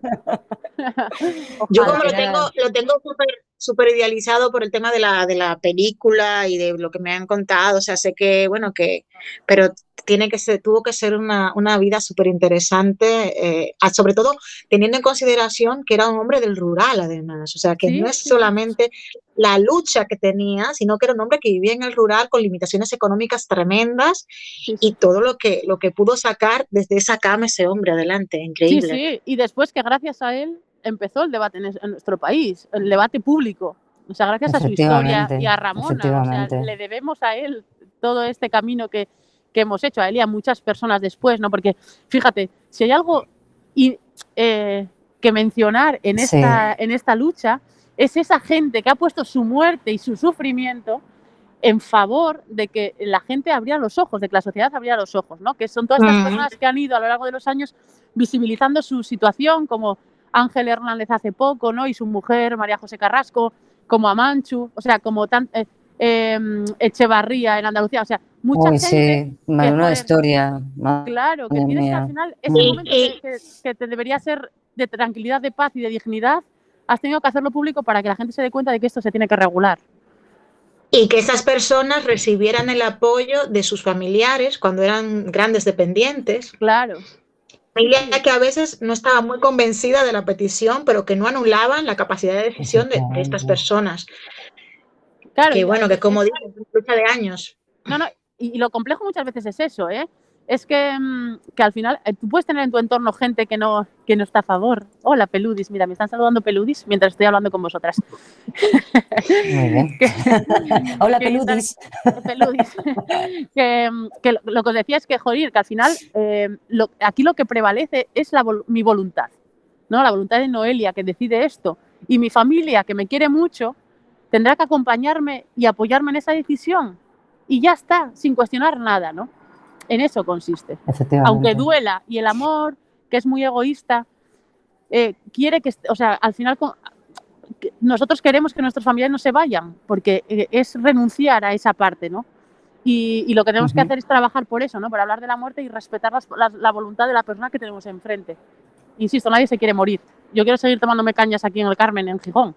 yo Ojalá. como lo Era- tengo, lo tengo súper súper idealizado por el tema de la, de la película y de lo que me han contado, o sea, sé que, bueno, que, pero tiene que ser, tuvo que ser una, una vida súper interesante, eh, sobre todo teniendo en consideración que era un hombre del rural, además, o sea, que Sí, no es sí, sí. solamente la lucha que tenía, sino que era un hombre que vivía en el rural con limitaciones económicas tremendas Sí, sí. y todo lo que, lo que pudo sacar desde esa cama ese hombre adelante, Sí, increíble. sí, y después que gracias a él empezó el debate en, es- en nuestro país, el debate público. O sea, gracias a su historia Efectivamente, y a Ramona, o sea, efectivamente. le debemos a él todo este camino que, que hemos hecho, a él y a muchas personas después, ¿no? Porque, fíjate, si hay algo y, eh, que mencionar en Sí. esta, en esta lucha, es esa gente que ha puesto su muerte y su sufrimiento en favor de que la gente abriera los ojos, de que la sociedad abriera los ojos, ¿no? Que son todas estas Ujú. personas que han ido a lo largo de los años visibilizando su situación, como Ángel Hernández hace poco, ¿no? Y su mujer, María José Carrasco, como Amanchu, o sea, como tan, eh, eh, Echevarría en Andalucía, o sea, mucha Uy, gente sí, que, menuda joder, historia, madre claro, que tienes que al mía. final, ese Y, momento y, que, que- que te debería ser de tranquilidad, de paz y de dignidad, has tenido que hacerlo público para que la gente se dé cuenta de que esto se tiene que regular. y que esas personas recibieran el apoyo de sus familiares cuando eran grandes dependientes. Claro. Familia que a veces no estaba muy convencida de la petición, pero que no anulaban la capacidad de decisión de, de estas Efectivamente. personas. Claro, Que y, bueno, que es- como es- digo, es una lucha de años. no, no, y, y lo complejo muchas veces es eso, ¿eh? Es que, mm, que al final eh, tú puedes tener en tu entorno gente que no, que no está a favor. Hola, Peludis, mira, me están saludando Peludis mientras estoy hablando con vosotras. Muy bien. Que- Hola, que están- Peludis. Peludis. que, mm, que lo, lo que os decía es que, joder, que al final eh, lo- aquí lo que prevalece es la vol- mi voluntad, ¿no? La voluntad de Noelia, que decide esto. Y mi familia, que me quiere mucho, tendrá que acompañarme y apoyarme en esa decisión. Y ya está, sin cuestionar nada, ¿no? En eso consiste. Efectivamente. Aunque duela, y el amor, que es muy egoísta, eh, quiere que, est- o sea, al final con- que nosotros queremos que nuestros familiares no se vayan, porque eh, es renunciar a esa parte, ¿no? Y, y lo que tenemos que Ujú. hacer es trabajar por eso, ¿no? Por hablar de la muerte y respetar las- las- la voluntad de la persona que tenemos enfrente. Insisto, nadie se quiere morir. Yo quiero seguir tomándome cañas aquí en el Carmen, en Gijón.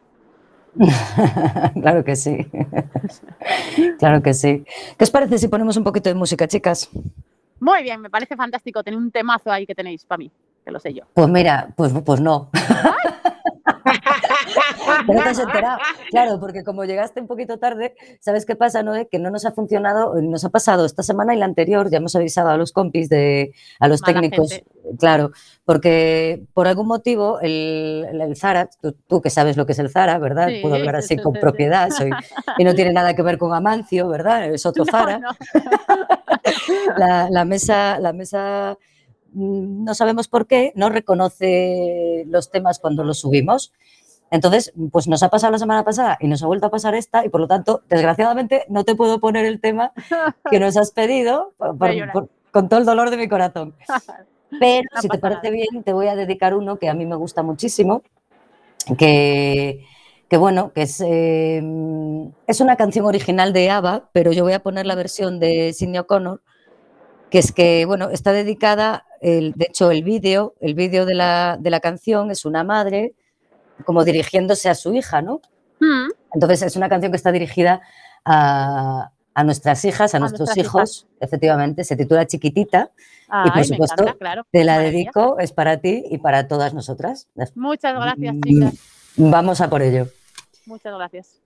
Claro que sí. Claro que sí. ¿Qué os parece si ponemos un poquito de música, chicas? Muy bien, me parece fantástico tener un temazo ahí que tenéis para mí, que lo sé yo. Pues mira, pues, pues no. ¿No te has enterado? Claro, porque como llegaste un poquito tarde, ¿sabes qué pasa, Noé? Que no nos ha funcionado, nos ha pasado esta semana y la anterior, ya hemos avisado a los compis, de, a los Mala técnicos, gente. claro, porque por algún motivo el, el- el Zara, tú, tú que sabes lo que es el Zara, ¿verdad? Sí, Puedo hablar sí, así sí, con sí, sí. propiedad, soy, y no tiene nada que ver con Amancio, ¿verdad? Es otro No, Zara. no. La, la mesa, la mesa, mm, no sabemos por qué, no reconoce los temas cuando los subimos. Entonces, pues nos ha pasado la semana pasada y nos ha vuelto a pasar esta y por lo tanto, desgraciadamente, no te puedo poner el tema que nos has pedido por- Voy a llorar. por- con todo el dolor de mi corazón. Pero No si te pasa parece nada. bien, te voy a dedicar uno que a mí me gusta muchísimo, que, que bueno, que es, eh, es una canción original de ABBA, pero yo voy a poner la versión de Sinéad O'Connor, que es que, bueno, está dedicada, el, de hecho, el vídeo, el vídeo de la, de la canción es una madre como dirigiéndose a su hija, ¿no? Mm, Entonces es una canción que está dirigida a, a nuestras hijas, a, A nuestros nuestras hijos, efectivamente, se titula Chiquitita y por Ay, me supuesto encanta, claro. te la Maravilla. dedico, es para ti y para todas nosotras. Muchas gracias, Mm, chicas. Vamos a por ello. Muchas gracias.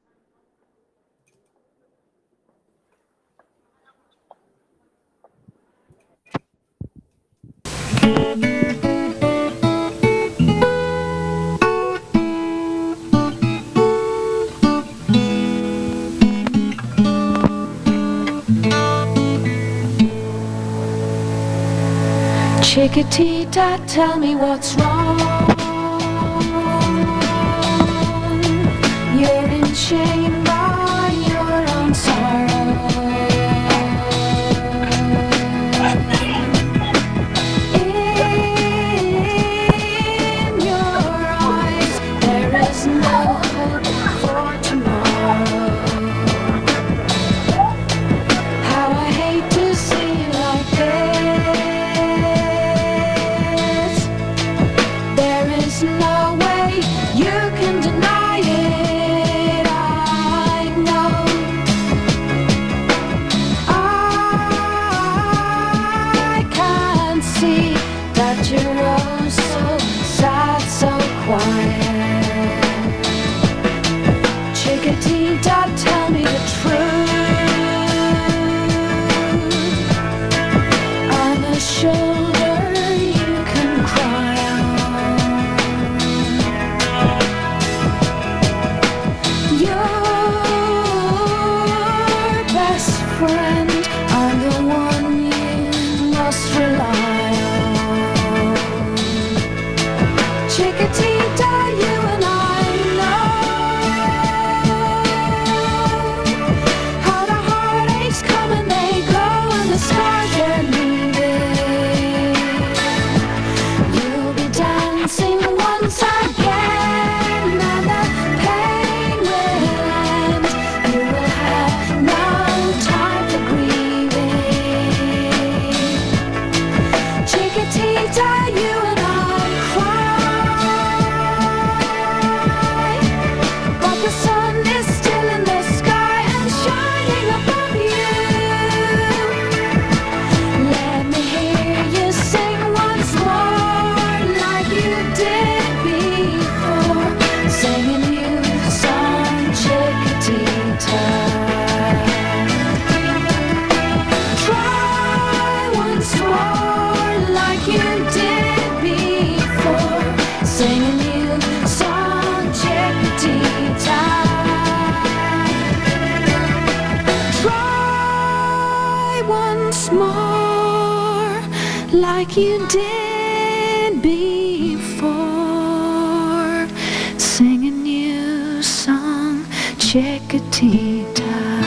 Chiquitita, tell me what's wrong. You're in shame by your own sorrow. In your eyes more like you did before. Sing a new song, Chiquitita.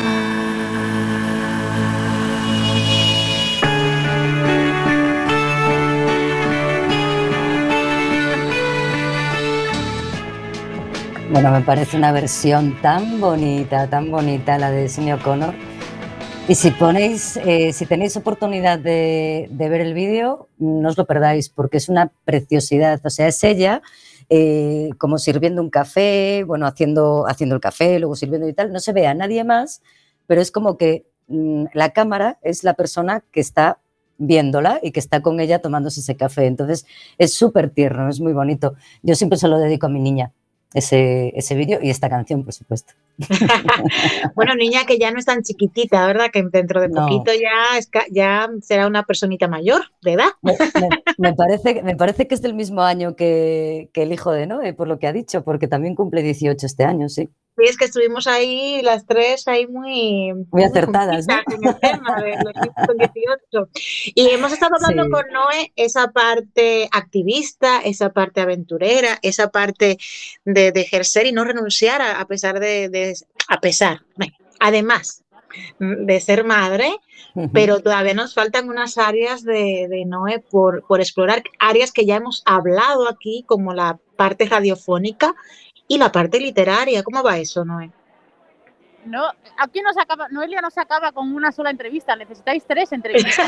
Bueno, me parece una versión tan bonita, tan bonita la de Sinéad O'Connor. Y si ponéis, eh, si tenéis oportunidad de, de ver el vídeo, no os lo perdáis porque es una preciosidad. O sea, es ella eh, como sirviendo un café, bueno, haciendo, haciendo el café, luego sirviendo y tal. No se ve a nadie más, pero es como que mm, la cámara es la persona que está viéndola y que está con ella tomándose ese café. Entonces, es súper tierno, es muy bonito. Yo siempre se lo dedico a mi niña. Ese, ese vídeo y esta canción, por supuesto. Bueno, niña que ya no es tan chiquitita, ¿verdad? Que dentro de No. poquito ya, es ca- ya será una personita mayor de edad. Me, me- me parece, me parece que es del mismo año que, que el hijo de Noé, por lo que ha dicho, porque también cumple dieciocho este año, sí. Sí, es que estuvimos ahí las tres ahí muy, Muy acertadas, ¿no? juntitas en el tema de los hijos con dieciocho. Y hemos estado hablando Sí. con Noé esa parte activista, esa parte aventurera, esa parte de, de ejercer y no renunciar a, a pesar de, de- a pesar, bueno, además mm, de ser madre, Ujú. pero todavía nos faltan unas áreas de, de Noé por, por explorar, áreas que ya hemos hablado aquí, como la parte radiofónica y la parte literaria. ¿Cómo va eso, Noé? No, aquí no se acaba, Noelia no se acaba con una sola entrevista, necesitáis tres entrevistas.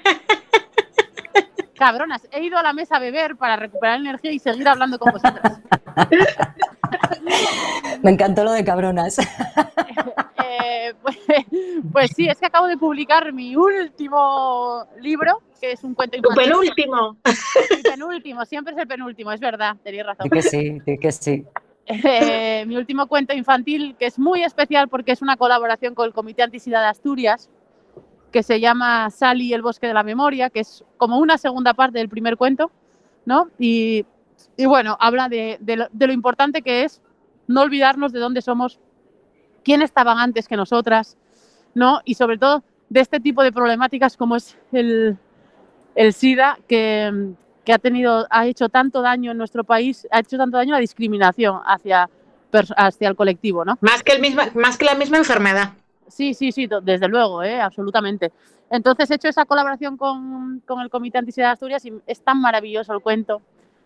Cabronas, he ido a la mesa a beber para recuperar energía y seguir hablando con vosotras. Me encantó lo de cabronas. Eh, pues, pues sí, es que acabo de publicar mi último libro, que es un cuento Tu infantil. penúltimo. Mi penúltimo, siempre es el penúltimo, es verdad, tenéis razón. Di que sí, di que sí. Eh, mi último cuento infantil, que es muy especial porque es una colaboración con el Comité Antisida de Asturias, que se llama Sally y el bosque de la memoria, que es como una segunda parte del primer cuento, ¿no? Y, y bueno, habla de, de, lo, de lo importante que es no olvidarnos de dónde somos, quién estaban antes que nosotras, ¿no? Y sobre todo de este tipo de problemáticas como es el, el SIDA, que, que ha tenido, ha hecho tanto daño en nuestro país, ha hecho tanto daño la discriminación hacia, hacia el colectivo, ¿no? Más que, el misma, más que la misma enfermedad. Sí, sí, sí, desde luego, ¿eh? Absolutamente. Entonces he hecho esa colaboración con, con el Comité Antisida de Asturias y es tan maravilloso el cuento.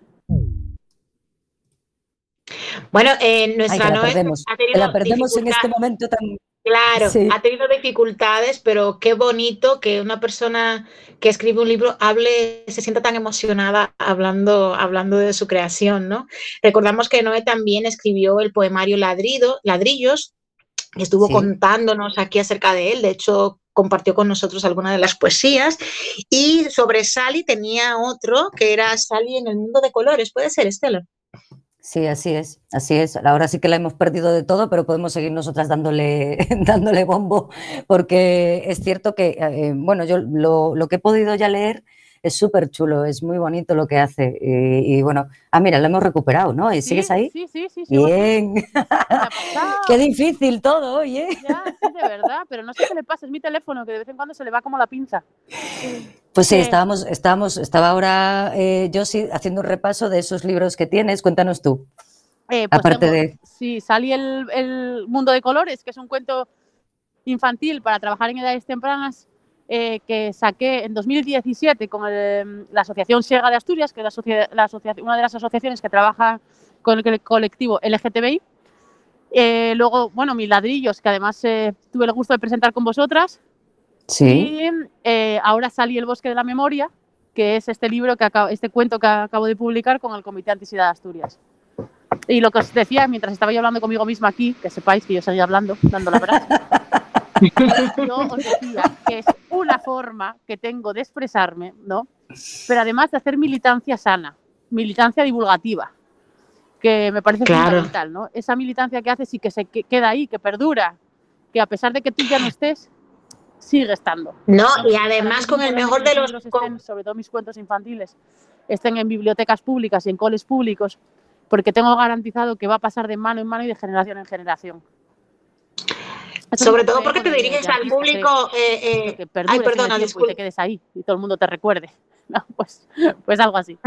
Bueno, eh, nuestra Ay, que la Noé perdemos. ha Que tenido la perdemos en este dificultad- momento tan... Claro, Sí. ha tenido dificultades, pero qué bonito que una persona que escribe un libro hable, se sienta tan emocionada hablando, hablando de su creación, ¿no? Recordamos que Noé también escribió el poemario Ladrido, Ladrillos, y estuvo Sí. contándonos aquí acerca de él. De hecho, compartió con nosotros algunas de las poesías. Y sobre Sally tenía otro que era Sally en el mundo de colores. ¿Puede ser, Estela? Sí, así es, así es. Ahora sí que la hemos perdido de todo, pero podemos seguir nosotras dándole, dándole bombo, porque es cierto que, eh, bueno, yo lo, lo que he podido ya leer es súper chulo, es muy bonito lo que hace. Y, y bueno, ah, mira, lo hemos recuperado, ¿no? ¿Y Sí, sigues ahí? Sí, sí, sí. sigo aquí. Bien. ¿Qué ha pasado? Qué difícil todo, oye. Ya, sí, de verdad, pero no sé qué le pasa, es mi teléfono, que de vez en cuando se le va como la pinza. Pues sí, Sí. estábamos, estábamos, estaba ahora eh, yo sí haciendo un repaso de esos libros que tienes. Cuéntanos tú. Eh, pues Aparte tengo- de- Sí, salí el, el Mundo de Colores, que es un cuento infantil para trabajar en edades tempranas, eh, que saqué en dos mil diecisiete con el, la Asociación Siega de Asturias, que es la asocia- la asocia- una de las asociaciones que trabaja con el colectivo L G T B I. Eh, luego, bueno, mis ladrillos, que además eh, tuve el gusto de presentar con vosotras. Sí, Y eh, ahora salí El bosque de la memoria, que es este libro, que acabo, este cuento que acabo de publicar con el Comité Antisida de Asturias. Y lo que os decía, mientras estaba yo hablando conmigo misma aquí, que sepáis que yo seguía hablando, dando la verdad, yo os decía que es una forma que tengo de expresarme, ¿no? Pero además de hacer militancia sana, militancia divulgativa, que me parece Claro. fundamental, ¿no? Esa militancia que haces y que se que- queda ahí, que perdura, que a pesar de que tú ya no estés, sigue estando. No, y Para mí además es con el importante mejor que de mis los... libros con- estén, sobre todo mis cuentos infantiles, estén en bibliotecas públicas y en coles públicos, porque tengo garantizado que va a pasar de mano en mano y de generación en generación. Esto es un Sobre poco todo de porque eco te de, diriges de al artista, que, público. eh, que, eh, que Ay, perdures en el perdona, tiempo y te disculpa. quedes ahí y todo el mundo te recuerde. No, pues, pues algo así.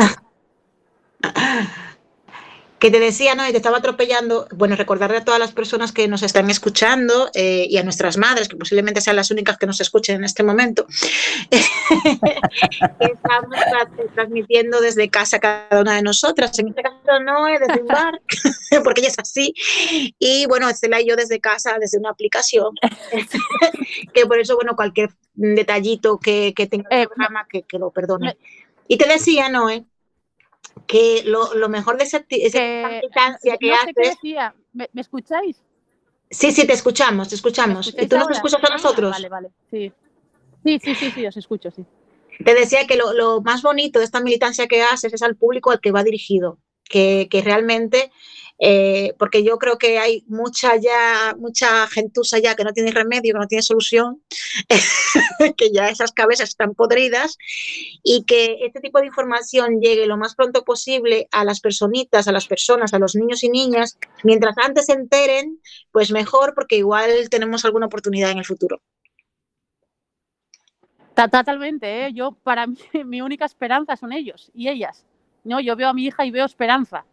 Que te decía, ¿no? Y te estaba atropellando. Bueno, recordarle a todas las personas que nos están escuchando eh, y a nuestras madres, que posiblemente sean las únicas que nos escuchen en este momento, que estamos tra- transmitiendo desde casa cada una de nosotras. En este caso, no es desde un bar, porque ella es así. Y bueno, Estela y yo desde casa, desde una aplicación. Que por eso, bueno, cualquier detallito que, que tenga el Eh, me, programa, que, que lo perdonen. me, Y te decía, Noé, que lo, lo mejor de ese, esa que no, militancia que no sé qué haces. decía. ¿Me, me escucháis? Sí, sí, te escuchamos, te ¿Me escuchamos. ¿Y escucháis tú nos ahora? escuchas a Ah, vale, nosotros? vale. Sí. Sí, sí, sí, sí, os escucho, sí. Te decía que lo, lo más bonito de esta militancia que haces es al público al que va dirigido, que, que realmente, eh, porque yo creo que hay mucha ya, mucha gentuza ya que no tiene remedio, que no tiene solución, que ya esas cabezas están podridas y que este tipo de información llegue lo más pronto posible a las personitas, a las personas, a los niños y niñas, mientras antes se enteren, pues mejor, porque igual tenemos alguna oportunidad en el futuro. Totalmente, ¿eh? Yo, para mí, mi única esperanza son ellos y ellas. No, yo veo a mi hija y veo esperanza,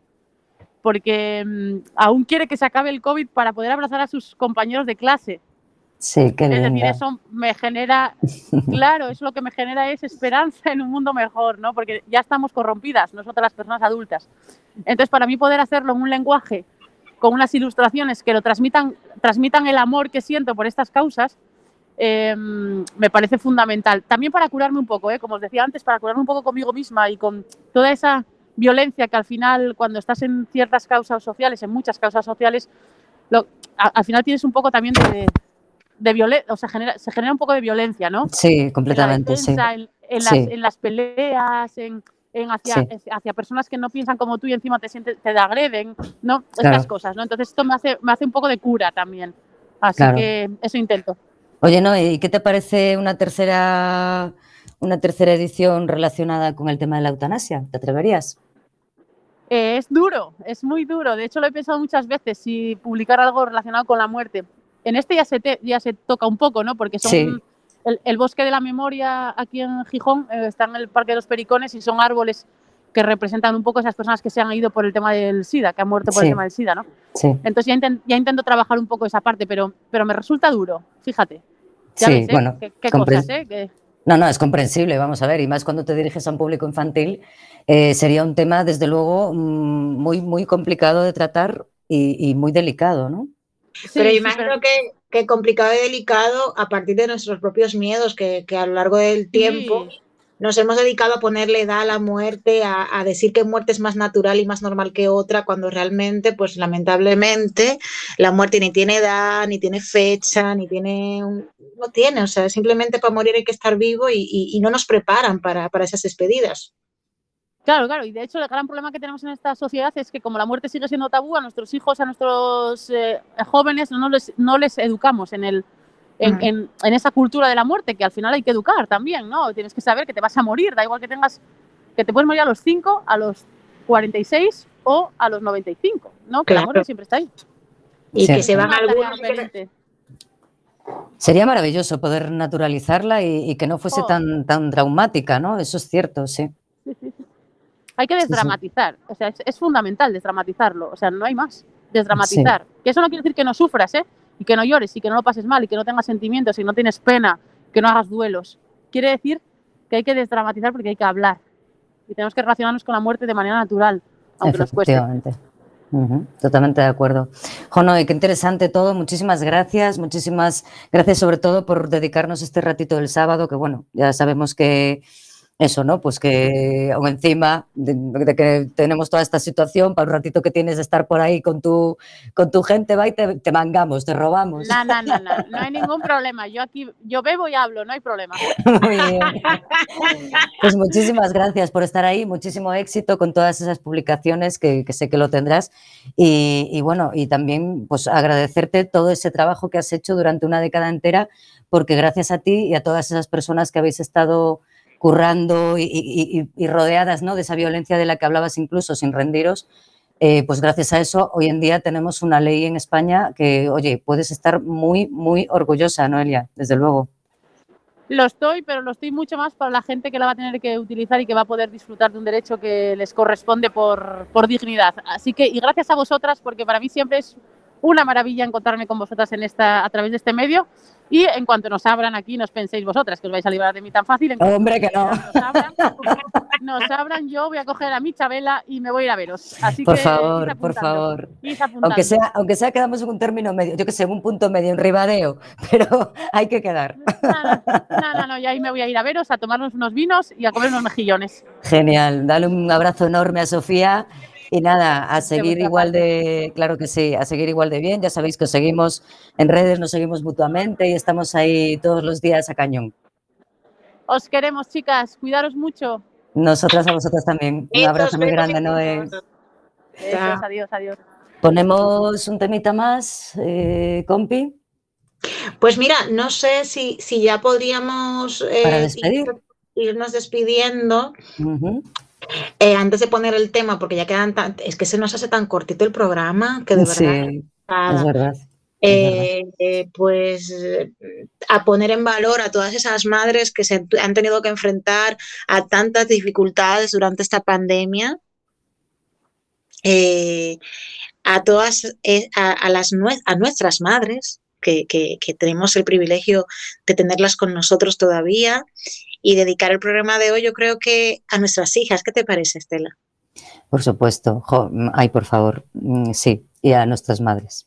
porque mmm, aún quiere que se acabe el COVID para poder abrazar a sus compañeros de clase. Sí, qué Es decir, linda. eso me genera, claro, eso lo que me genera es esperanza en un mundo mejor, ¿no? Porque ya estamos corrompidas, nosotras las personas adultas. Entonces, para mí poder hacerlo en un lenguaje con unas ilustraciones que lo transmitan, transmitan el amor que siento por estas causas, eh, me parece fundamental. También para curarme un poco, ¿eh? Como os decía antes, para curarme un poco conmigo misma y con toda esa violencia que al final, cuando estás en ciertas causas sociales, en muchas causas sociales, lo, a, al final tienes un poco también de, de violencia, o sea, genera, se genera un poco de violencia, ¿no? Sí, completamente, En la defensa, sí. en, en, las, Sí, en las peleas, en, en hacia, sí, hacia personas que no piensan como tú y encima te sientes, te agreden, ¿no? Estas claro, cosas, ¿no? Entonces esto me hace, me hace un poco de cura también. Así claro. que eso intento. Oye, no, ¿y qué te parece una tercera, una tercera edición relacionada con el tema de la eutanasia? ¿Te atreverías? Eh, es duro, es muy duro. De hecho, lo he pensado muchas veces, si publicar algo relacionado con la muerte. En este ya se, te, ya se toca un poco, ¿no? Porque son Sí, el, el bosque de la memoria aquí en Gijón, eh, está en el Parque de los Pericones y son árboles que representan un poco esas personas que se han ido por el tema del SIDA, que han muerto por el sí, tema del SIDA, ¿no? sí, Entonces ya, intent, ya intento trabajar un poco esa parte, pero, pero me resulta duro, fíjate. Ya sí, ves, ¿eh? bueno, Qué, qué compre- cosas, ¿eh? Que, no, no, es comprensible, vamos a ver, y más cuando te diriges a un público infantil, eh, sería un tema, desde luego, mm, muy, muy complicado de tratar y, y muy delicado, ¿no? Pero sí, sí, pero imagino que, que complicado y delicado a partir de nuestros propios miedos, que, que a lo largo del tiempo sí. nos hemos dedicado a ponerle edad a la muerte, a, a decir que muerte es más natural y más normal que otra, cuando realmente, pues lamentablemente, la muerte ni tiene edad, ni tiene fecha, ni tiene... Un, no tiene, o sea, simplemente para morir hay que estar vivo y, y, y no nos preparan para, para esas despedidas. Claro, claro, y de hecho el gran problema que tenemos en esta sociedad es que como la muerte sigue siendo tabú, a nuestros hijos, a nuestros eh, jóvenes no les, no les educamos en, el, en, Mm. en, en esa cultura de la muerte, que al final hay que educar también, ¿no? Tienes que saber que te vas a morir, da igual que tengas, que te puedes morir a los cinco, a los cuarenta y seis o a los noventa y cinco, ¿no? Que la muerte Claro. siempre está ahí. Y que Entonces se Cierto. es van una tarea algunos y que... pendiente. Sería maravilloso poder naturalizarla y, y que no fuese Oh, tan, tan traumática, ¿no? Eso es cierto, sí. sí, sí, sí. Hay que Sí, sí. desdramatizar, o sea, es, es fundamental desdramatizarlo, o sea, no hay más, Sí, desdramatizar. Que eso no quiere decir que no sufras, ¿eh? Y que no llores, y que no lo pases mal, y que no tengas sentimientos, y no tienes pena, que no hagas duelos. Quiere decir que hay que desdramatizar porque hay que hablar. Y tenemos que relacionarnos con la muerte de manera natural, aunque nos cueste. efectivamente. Ujú, totalmente de acuerdo. Jono, y qué interesante todo. Muchísimas gracias. Muchísimas gracias sobre todo por dedicarnos este ratito del sábado, que bueno, ya sabemos que eso, ¿no? Pues que aún encima de, de que tenemos toda esta situación, para un ratito que tienes de estar por ahí con tu, con tu gente, va y te, te mangamos, te robamos. No, no, no, no, no hay ningún problema. Yo aquí, yo bebo y hablo, no hay problema. Muy bien. Pues muchísimas gracias por estar ahí, muchísimo éxito con todas esas publicaciones que, que sé que lo tendrás y, y bueno, y también pues agradecerte todo ese trabajo que has hecho durante una década entera, porque gracias a ti y a todas esas personas que habéis estado currando y, y, y, y rodeadas, ¿no?, de esa violencia de la que hablabas incluso sin rendiros, Eh, pues gracias a eso, hoy en día tenemos una ley en España que, oye, puedes estar muy, muy orgullosa, Noelia, desde luego. Lo estoy, pero lo estoy mucho más para la gente que la va a tener que utilizar y que va a poder disfrutar de un derecho que les corresponde por, por dignidad. Así que, y gracias a vosotras, porque para mí siempre es una maravilla encontrarme con vosotras en esta, a través de este medio. Y en cuanto nos abran aquí, no os penséis vosotras que os vais a librar de mí tan fácil. En cuanto Hombre, que no. Nos abran, nos abran, yo voy a coger a mi Chabela y me voy a ir a veros. Así Por que favor, id por apuntando, favor. id apuntando. Aunque sea, aunque sea quedamos en un término medio, yo que sé, en un punto medio, en ribadeo, pero hay que quedar. No, no, no, no, y ahí me voy a ir a veros, a tomarnos unos vinos y a comer unos mejillones. Genial, dale un abrazo enorme a Sofía y nada, a seguir vuestra igual parte. de, claro que sí, a seguir igual de bien. Ya sabéis que os seguimos en redes, nos seguimos mutuamente y estamos ahí todos los días a cañón. Os queremos, chicas, cuidaros mucho. Nosotras a vosotras también. Un abrazo muy grande, Noé. Besos, adiós, adiós. Ponemos un temita más, eh, compi, Pues mira, no sé si, si ya podríamos eh, para despedir. ir- irnos despidiendo Ujú. eh, antes de poner el tema, porque ya quedan tan, es que se nos hace tan cortito el programa que de verdad. Sí, nada. es verdad. Eh, eh, pues eh, a poner en valor a todas esas madres que se han tenido que enfrentar a tantas dificultades durante esta pandemia, eh, a todas eh, a, a las nue- a nuestras madres que, que- que tenemos el privilegio de tenerlas con nosotros todavía, y dedicar el programa de hoy, yo creo que a nuestras hijas. ¿Qué te parece, Estela? Por supuesto. Jo, mm, ay, por favor. Mm, sí, y a nuestras madres.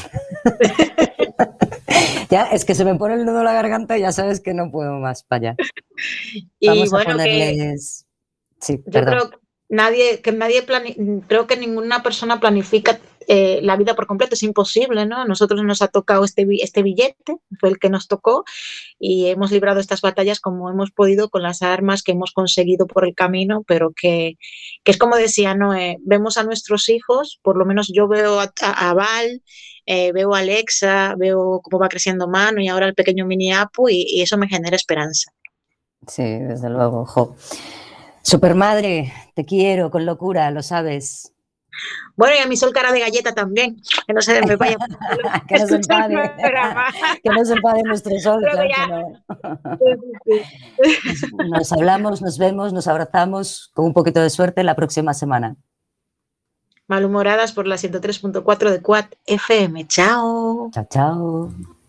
Ya, es que se me pone el nudo en la garganta y ya sabes que no puedo más para allá. Y Vamos a bueno, que ponerles... Sí, yo perdón. creo que nadie, que nadie plani- creo que ninguna persona planifica eh, la vida por completo, es imposible, ¿no? A nosotros nos ha tocado este, bi- este billete, fue el que nos tocó, y hemos librado estas batallas como hemos podido con las armas que hemos conseguido por el camino, pero que, que es como decía Noé, vemos a nuestros hijos, por lo menos yo veo a, a, a Val, eh, veo a Alexa, veo cómo va creciendo Manu y ahora el pequeño mini Apu, y, y eso me genera esperanza. Sí, desde luego, jo. Supermadre, te quiero con locura, lo sabes. Bueno, y a mi Sol cara de galleta también, que no se me vaya Que no se escuchar enfade. el programa. Que no se enfade nuestro sol, Creo que claro ya- que no. Nos, nos hablamos, nos vemos, nos abrazamos con un poquito de suerte la próxima semana. Malhumoradas por la ciento tres punto cuatro de Quad F M. Chao. Chao, chao.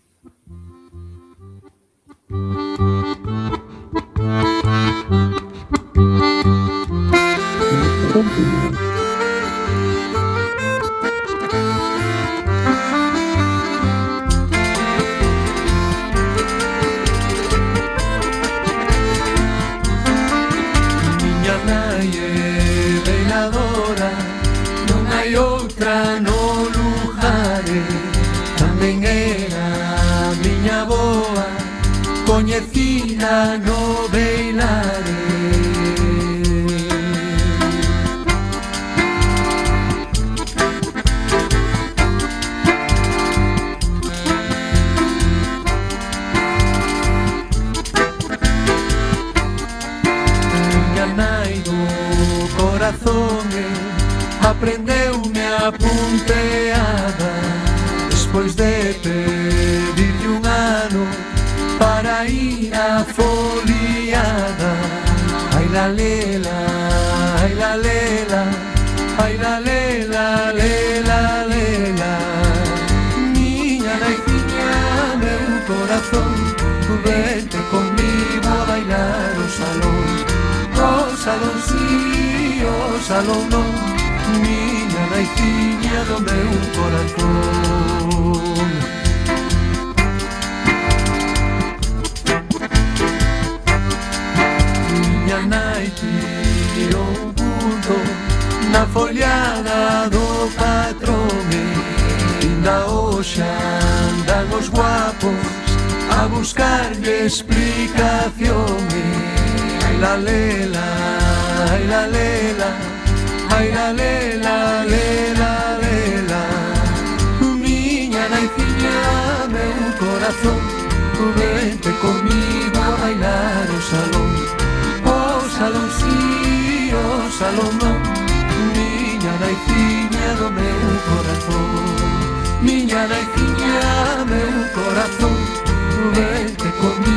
Miña nai é bailadora, non hai outra no lugar. Tamén era miña boa, coñecina no bailare. Miña nai do corazón aprendeume a punteada, despois de pedirlle un ano para ir a foliada. Ai la lela, ai la lela, ai la lela, lela, lela. Miña naiciña, meu corazón, vente conmigo a bailar o salón. O salón sí, o salón non, miña naiciña do meu corazón. Miña nai tirou un punto na foliada do patrón, inda hoxe andan os guapos a buscarlle explicación. Ai la lela, ai la lela, ai la lela, lela, lela. Miña naiciña, meu corazón, vente comigo a bailar o salón. O salón sí, o salón non, miña naiciña tempo. Miña veciña, meu corazón, vente conmigo.